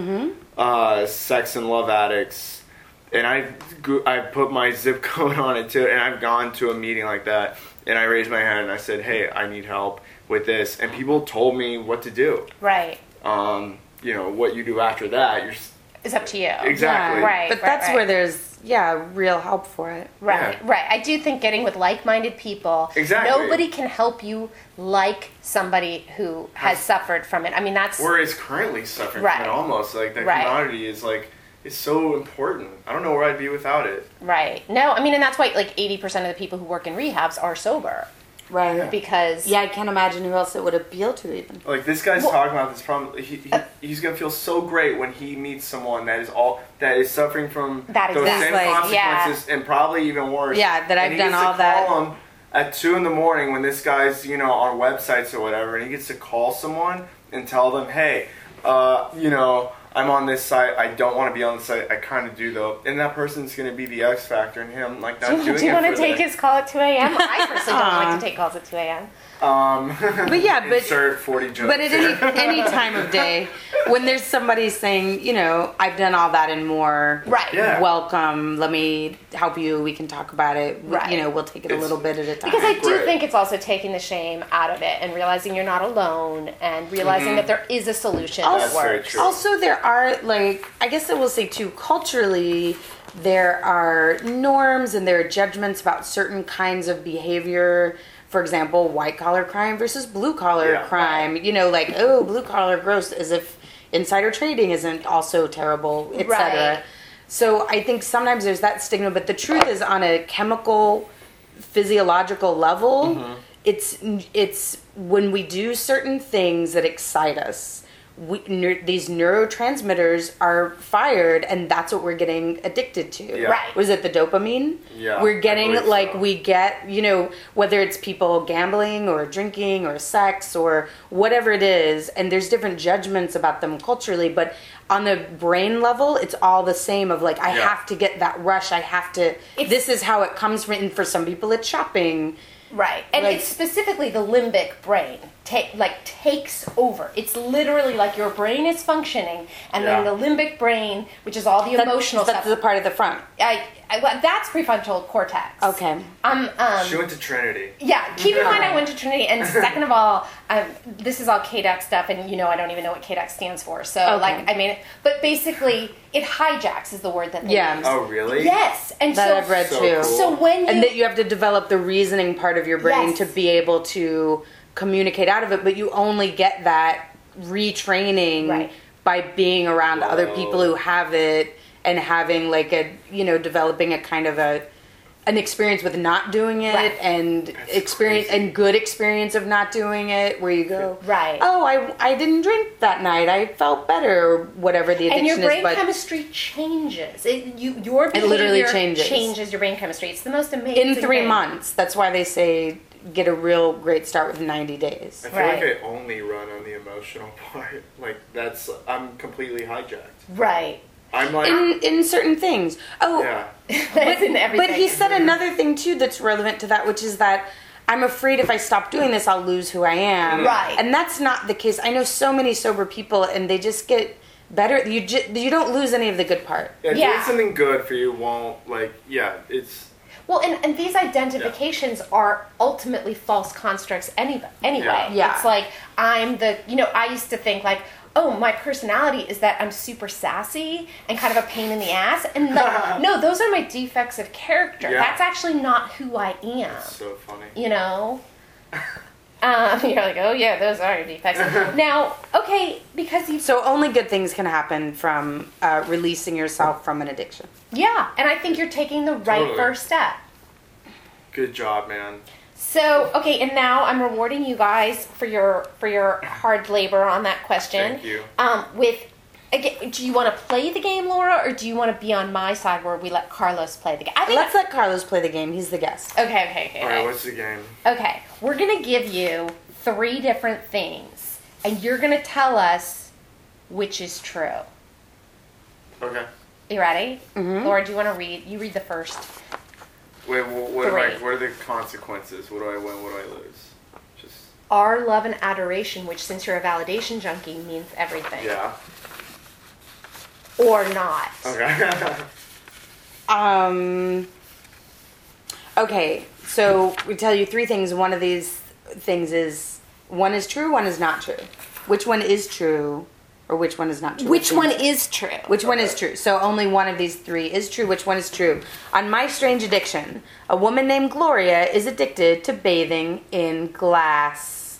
sex and love addicts, and I put my zip code on it too. And I've gone to a meeting like that, and I raised my hand and I said, "Hey, I need help with this," and people told me what to do. Right. What you do after that, It's up to you. exactly Yeah. Right. But that's right. where there's real help for it. Right, Yeah. right. I do think getting with like-minded people. Exactly. Nobody can help you like somebody who has suffered from it. I mean, that's or is currently suffering Right. from it almost. Like that Right. commodity is like it's so important. I don't know where I'd be without it. right. No, I mean, and that's why like 80% of the people who work in rehabs are sober Right. because Yeah, I can't imagine who else it would appeal to even. Like this guy's talking about this problem. He's gonna feel so great when he meets someone that is suffering from That those exact- same like, consequences and probably even worse. Yeah, that I've And he done gets to all that. Call him at 2 a.m. when this guy's on websites or whatever, and he gets to call someone and tell them, hey, I'm on this site. I don't want to be on the site. I kind of do though, and that person's gonna be the X factor in him, like not doing do you it want for to take them. his call at 2 a.m.? I personally don't like to take calls at 2 a.m. But yeah, but Insert 40 jokes. But at any time of day, when there's somebody saying, I've done all that and more. Right. Yeah. Welcome. Let me help you. We can talk about it. Right. We'll take it a It's- little bit at a time. Because I do Right. think it's also taking the shame out of it and realizing you're not alone and realizing that there is a solution that That's very works. true. Also, there are, I guess I will say too, culturally, there are norms and there are judgments about certain kinds of behavior. For example, white collar crime versus blue collar Yeah. crime. Blue collar gross, as if insider trading isn't also terrible, etc. Right. So I think sometimes there's that stigma, but the truth is on a chemical, physiological level, it's when we do certain things that excite us, these neurotransmitters are fired, and that's what we're getting addicted to. Yeah. Right. Was it the dopamine? Yeah, We're getting, I believe like, so. we get, whether it's people gambling or drinking or sex or whatever it is, and there's different judgments about them culturally, but on the brain level, it's all the same of, like, I Yeah. have to get that rush, I have to, this is how it comes from, and for some people it's shopping. Right. And Like- it's specifically the limbic brain takes over. It's literally like your brain is functioning, and then Yeah. the limbic brain, which is all the emotional That's stuff. the part of the front. That's prefrontal cortex. Okay. She went to Trinity. Yeah, keep in mind I went to Trinity, and second of all, this is all KDAC stuff, and I don't even know what KDAC stands for. So, but basically, it hijacks is the word that they Yeah. use. Oh, really? Yes, and That so I've read So too. cool. so when you And that you have to develop the reasoning part of your brain Yes. to be able to communicate out of it, but you only get that retraining Right. by being around other Whoa. people who have it and having like developing a kind of an experience with not doing it Right. and That's experience crazy. and good experience of not doing it where you go, Right. oh, I didn't drink that night, I felt better, or whatever the and addiction your brain is, but chemistry changes. Your behavior literally changes. changes your brain chemistry. It's the most amazing in 3 thing. months. That's why they say get a real great start with 90 days. I feel like Right. I only run on the emotional part. Like, I'm completely hijacked. Right. I'm like, In certain things. Oh, yeah. That's in everything. but he said another thing too that's relevant to that, which is that I'm afraid if I stop doing this, I'll lose who I am. Right. And that's not the case. I know so many sober people, and they just get better. You don't lose any of the good part. Yeah, Yeah. doing something good for you won't, it's... Well, and these identifications are ultimately false constructs anyway. Yeah. It's like, I'm the, I used to think like, oh, my personality is that I'm super sassy and kind of a pain in the ass. And like, no, those are my defects of character. Yeah. That's actually not who I am. It's so funny. You're like, oh yeah, those are your defects. Now, okay, because you, So only good things can happen from releasing yourself from an addiction. yeah, and I think you're taking the right Totally. first step. Good job, man. So, okay, and now I'm rewarding you guys for your hard labor on that question. Thank you. Again, do you want to play the game, Laura, or do you want to be on my side where we let Carlos play the game? I think. Let's let Carlos play the game. He's the guest. Okay. All right, what's the game? Okay, we're gonna give you 3 different things, and you're gonna tell us which is true. Okay. You ready? Mm-hmm. Laura, do you want to read? You read the first. Wait, what Three. are the consequences? What do I win? What do I lose? Just, Our love and adoration, which since you're a validation junkie means everything. yeah. Or not. Okay. Okay, so we tell you 3 things. One of these things is, one is true, one is not true. Which one is true, or which one is not true? Which one is true? Which one is true? So only one of these 3 is true. Which one is true? On My Strange Addiction, a woman named Gloria is addicted to bathing in glass.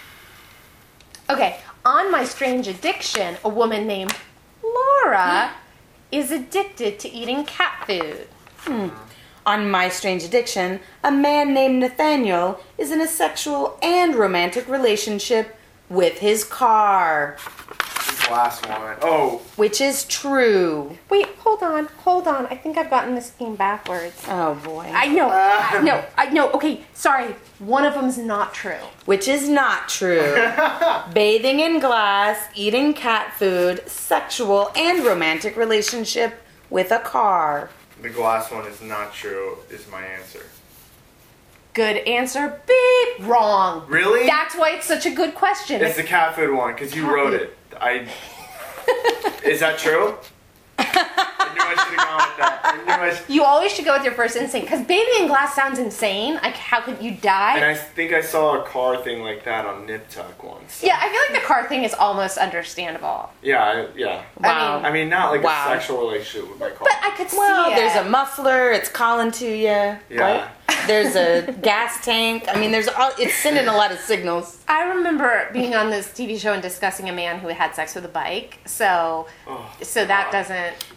Okay, on My Strange Addiction, a woman named Laura is addicted to eating cat food. On My Strange Addiction, a man named Nathaniel is in a sexual and romantic relationship with his car. This last one. Oh, Which is true. Wait, hold on. I think I've gotten this game backwards. Oh boy. I know. Okay, sorry. One of them's not true. Which is not true. Bathing in glass, eating cat food, sexual and romantic relationship with a car. the glass one is not true, is my answer. Good answer. Beep. Wrong. Really? That's why it's such a good question. It's the cat food one, because you Cat wrote food. it. Is that true? I knew I should have gone with that. I knew I should. You always should go with your first instinct, because bathing in glass sounds insane. Like, how could you die? And I think I saw a car thing like that on Nip Tuck once. Yeah, I feel like the car thing is almost understandable. Yeah, yeah. Wow. I mean, not like Wow. a sexual relationship with my car. But I could Well, see it. there's a muffler, it's calling to you. Yeah. There's a gas tank. I mean, it's sending a lot of signals. I remember being on this TV show and discussing a man who had sex with a bike. So Oh, that God. doesn't.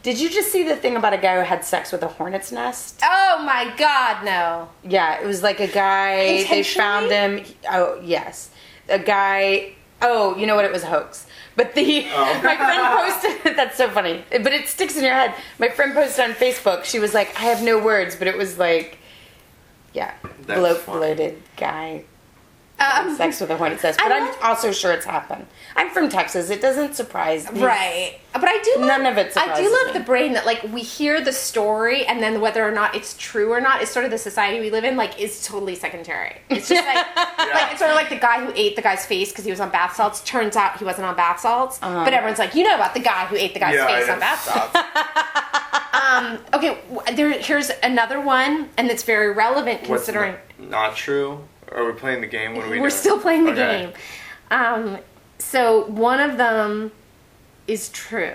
Did you just see the thing about a guy who had sex with a hornet's nest? Oh my God, no. Yeah, it was like a guy, they Intentionally? found him, oh, yes. A guy, oh, you know what, it was a hoax. But my friend posted, that's so funny, but it sticks in your head. My friend posted on Facebook, she was like, I have no words, but it was like, yeah, That's funny. bloated guy. Sex with a hornet's nest. But I'm also sure it's happened. I'm from Texas. It doesn't surprise me. Right. But I do love, None of it I surprises do love me. the brain that, like, we hear the story and then whether or not it's true or not is sort of the society we live in, like, is totally secondary. It's just like, like it's sort of like the guy who ate the guy's face because he was on bath salts. Turns out he wasn't on bath salts. But everyone's like, you know about the guy who ate the guy's face on bath salts. Okay, here's another one, and it's very relevant What's considering... not true? Are we playing the game? What are we doing? We're still playing the Okay. game. So one of them is true.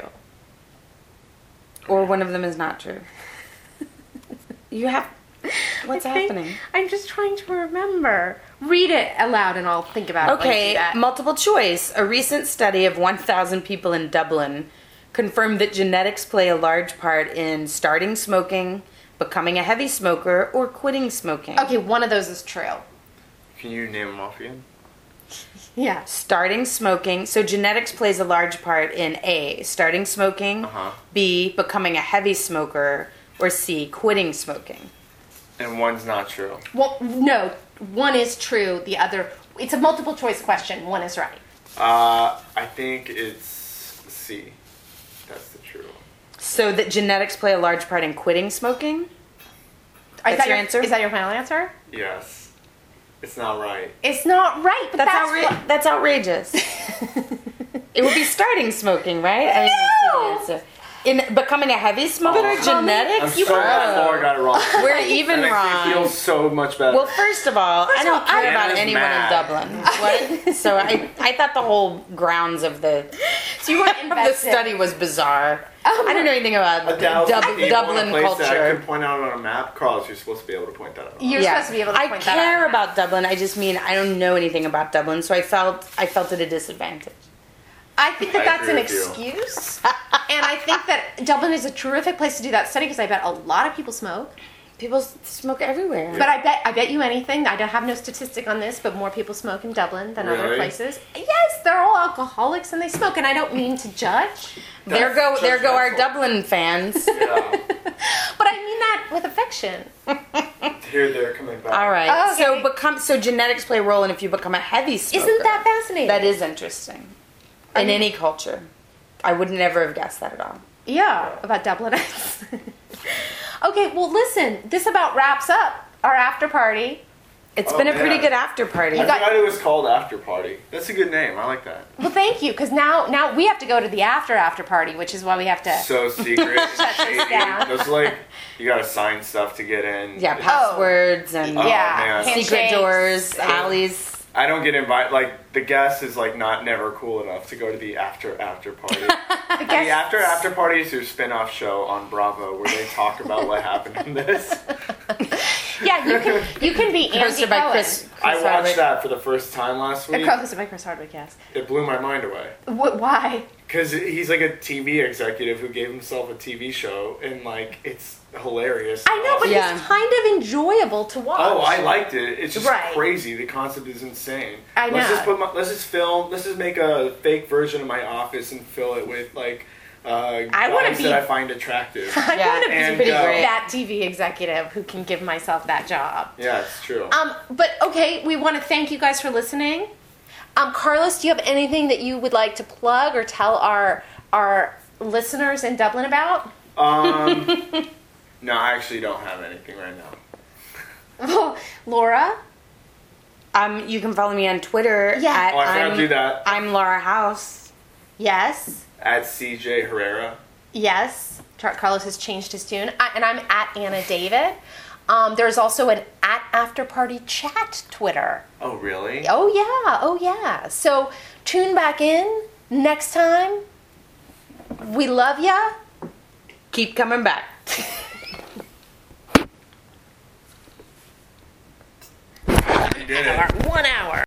Or one of them is not true. You have, what's happening? I'm just trying to remember. Read it aloud and I'll think about it. while you do Okay, that. multiple choice. A recent study of 1,000 people in Dublin confirmed that genetics play a large part in starting smoking, becoming a heavy smoker, or quitting smoking. Okay, one of those is true. Can you name them off again? Yeah. Starting smoking. So genetics plays a large part in A, starting smoking, Uh-huh. B, becoming a heavy smoker, or C, quitting smoking. And one's not true. Well, no, one is true. The other, it's a multiple choice question. One is right. I think it's C. That's the true one. So that genetics play a large part in quitting smoking? Is That's that your answer? Is that your final answer? Yes. It's not right. It's not right, but That's outrageous. It would be starting smoking, right? I No! mean, in becoming a heavy smoker, I'm genetics? so glad Laura got it wrong. We're even That makes me wrong. feel so much better. Well, first of all, I don't care about Anna's anyone mad. in Dublin. What? So I thought the whole grounds of the So you weren't the invested. study was bizarre. I don't know anything about 1,000 people in a Dublin place that I culture. could point out on a map. Carlos, you're supposed to be able to point that out. You're supposed to be able to point I that care out. about Dublin. I just mean I don't know anything about Dublin, so I felt at a disadvantage. I think that I that's an agree with you. excuse. And I think that Dublin is a terrific place to do that study because I bet a lot of people smoke. People smoke everywhere. But I bet you anything, I don't have no statistic on this, but more people smoke in Dublin than other Really? places. Yes, they're all alcoholics and they smoke, and I don't mean to judge, There go our judgmental. Dublin fans. Yeah. but I mean that with affection. Here they're coming back. All right. Okay. So genetics play a role in if you become a heavy smoker. Isn't that fascinating? That is interesting. In any culture. I would never have guessed that at all. Yeah, about Dublinites. Okay, well listen, this about wraps up our after party. It's Oh, been a pretty man. good after party. I forgot it was called After Party. That's a good name. I like that. Well, thank you, because now we have to go to the after party, which is why we have to. So secret. shady. down. That's like you gotta sign stuff to get in. Yeah, passwords and Oh, yeah, man. handshakes. secret doors, alleys. I don't get invited. Like the guest is like never cool enough to go to the after party. The The guests- after party is your spin-off show on Bravo where they talk about what happened in this. Yeah, you can be Andy Hosted by Cohen. Chris I watched Hardwick. that for the first time last week. Co-hosted by Chris Hardwick, yes. It blew my mind away. Why? Because he's like a TV executive who gave himself a TV show, and like it's hilarious. I know, but Yeah. it's kind of enjoyable to watch. Oh, I liked it. It's just Right. crazy. The concept is insane. I Let's know. just let's just make a fake version of my office and fill it with like wanna guys be- that I find attractive. I Yeah, want to be and, pretty great. that TV executive who can give myself that job. Yeah, it's true. But okay, we want to thank you guys for listening. Carlos, do you have anything that you would like to plug or tell our listeners in Dublin about? No, I actually don't have anything right now. Laura? You can follow me on Twitter Yeah. at Oh, I forgot to do that. I'm Laura House. Yes. At CJ Herrera. Yes. Carlos has changed his tune. And I'm at Anna David. There's also an at After Party Chat Twitter. Oh, really? Oh, yeah. Oh, yeah. So tune back in next time. We love ya. Keep coming back. You did it. 1 hour.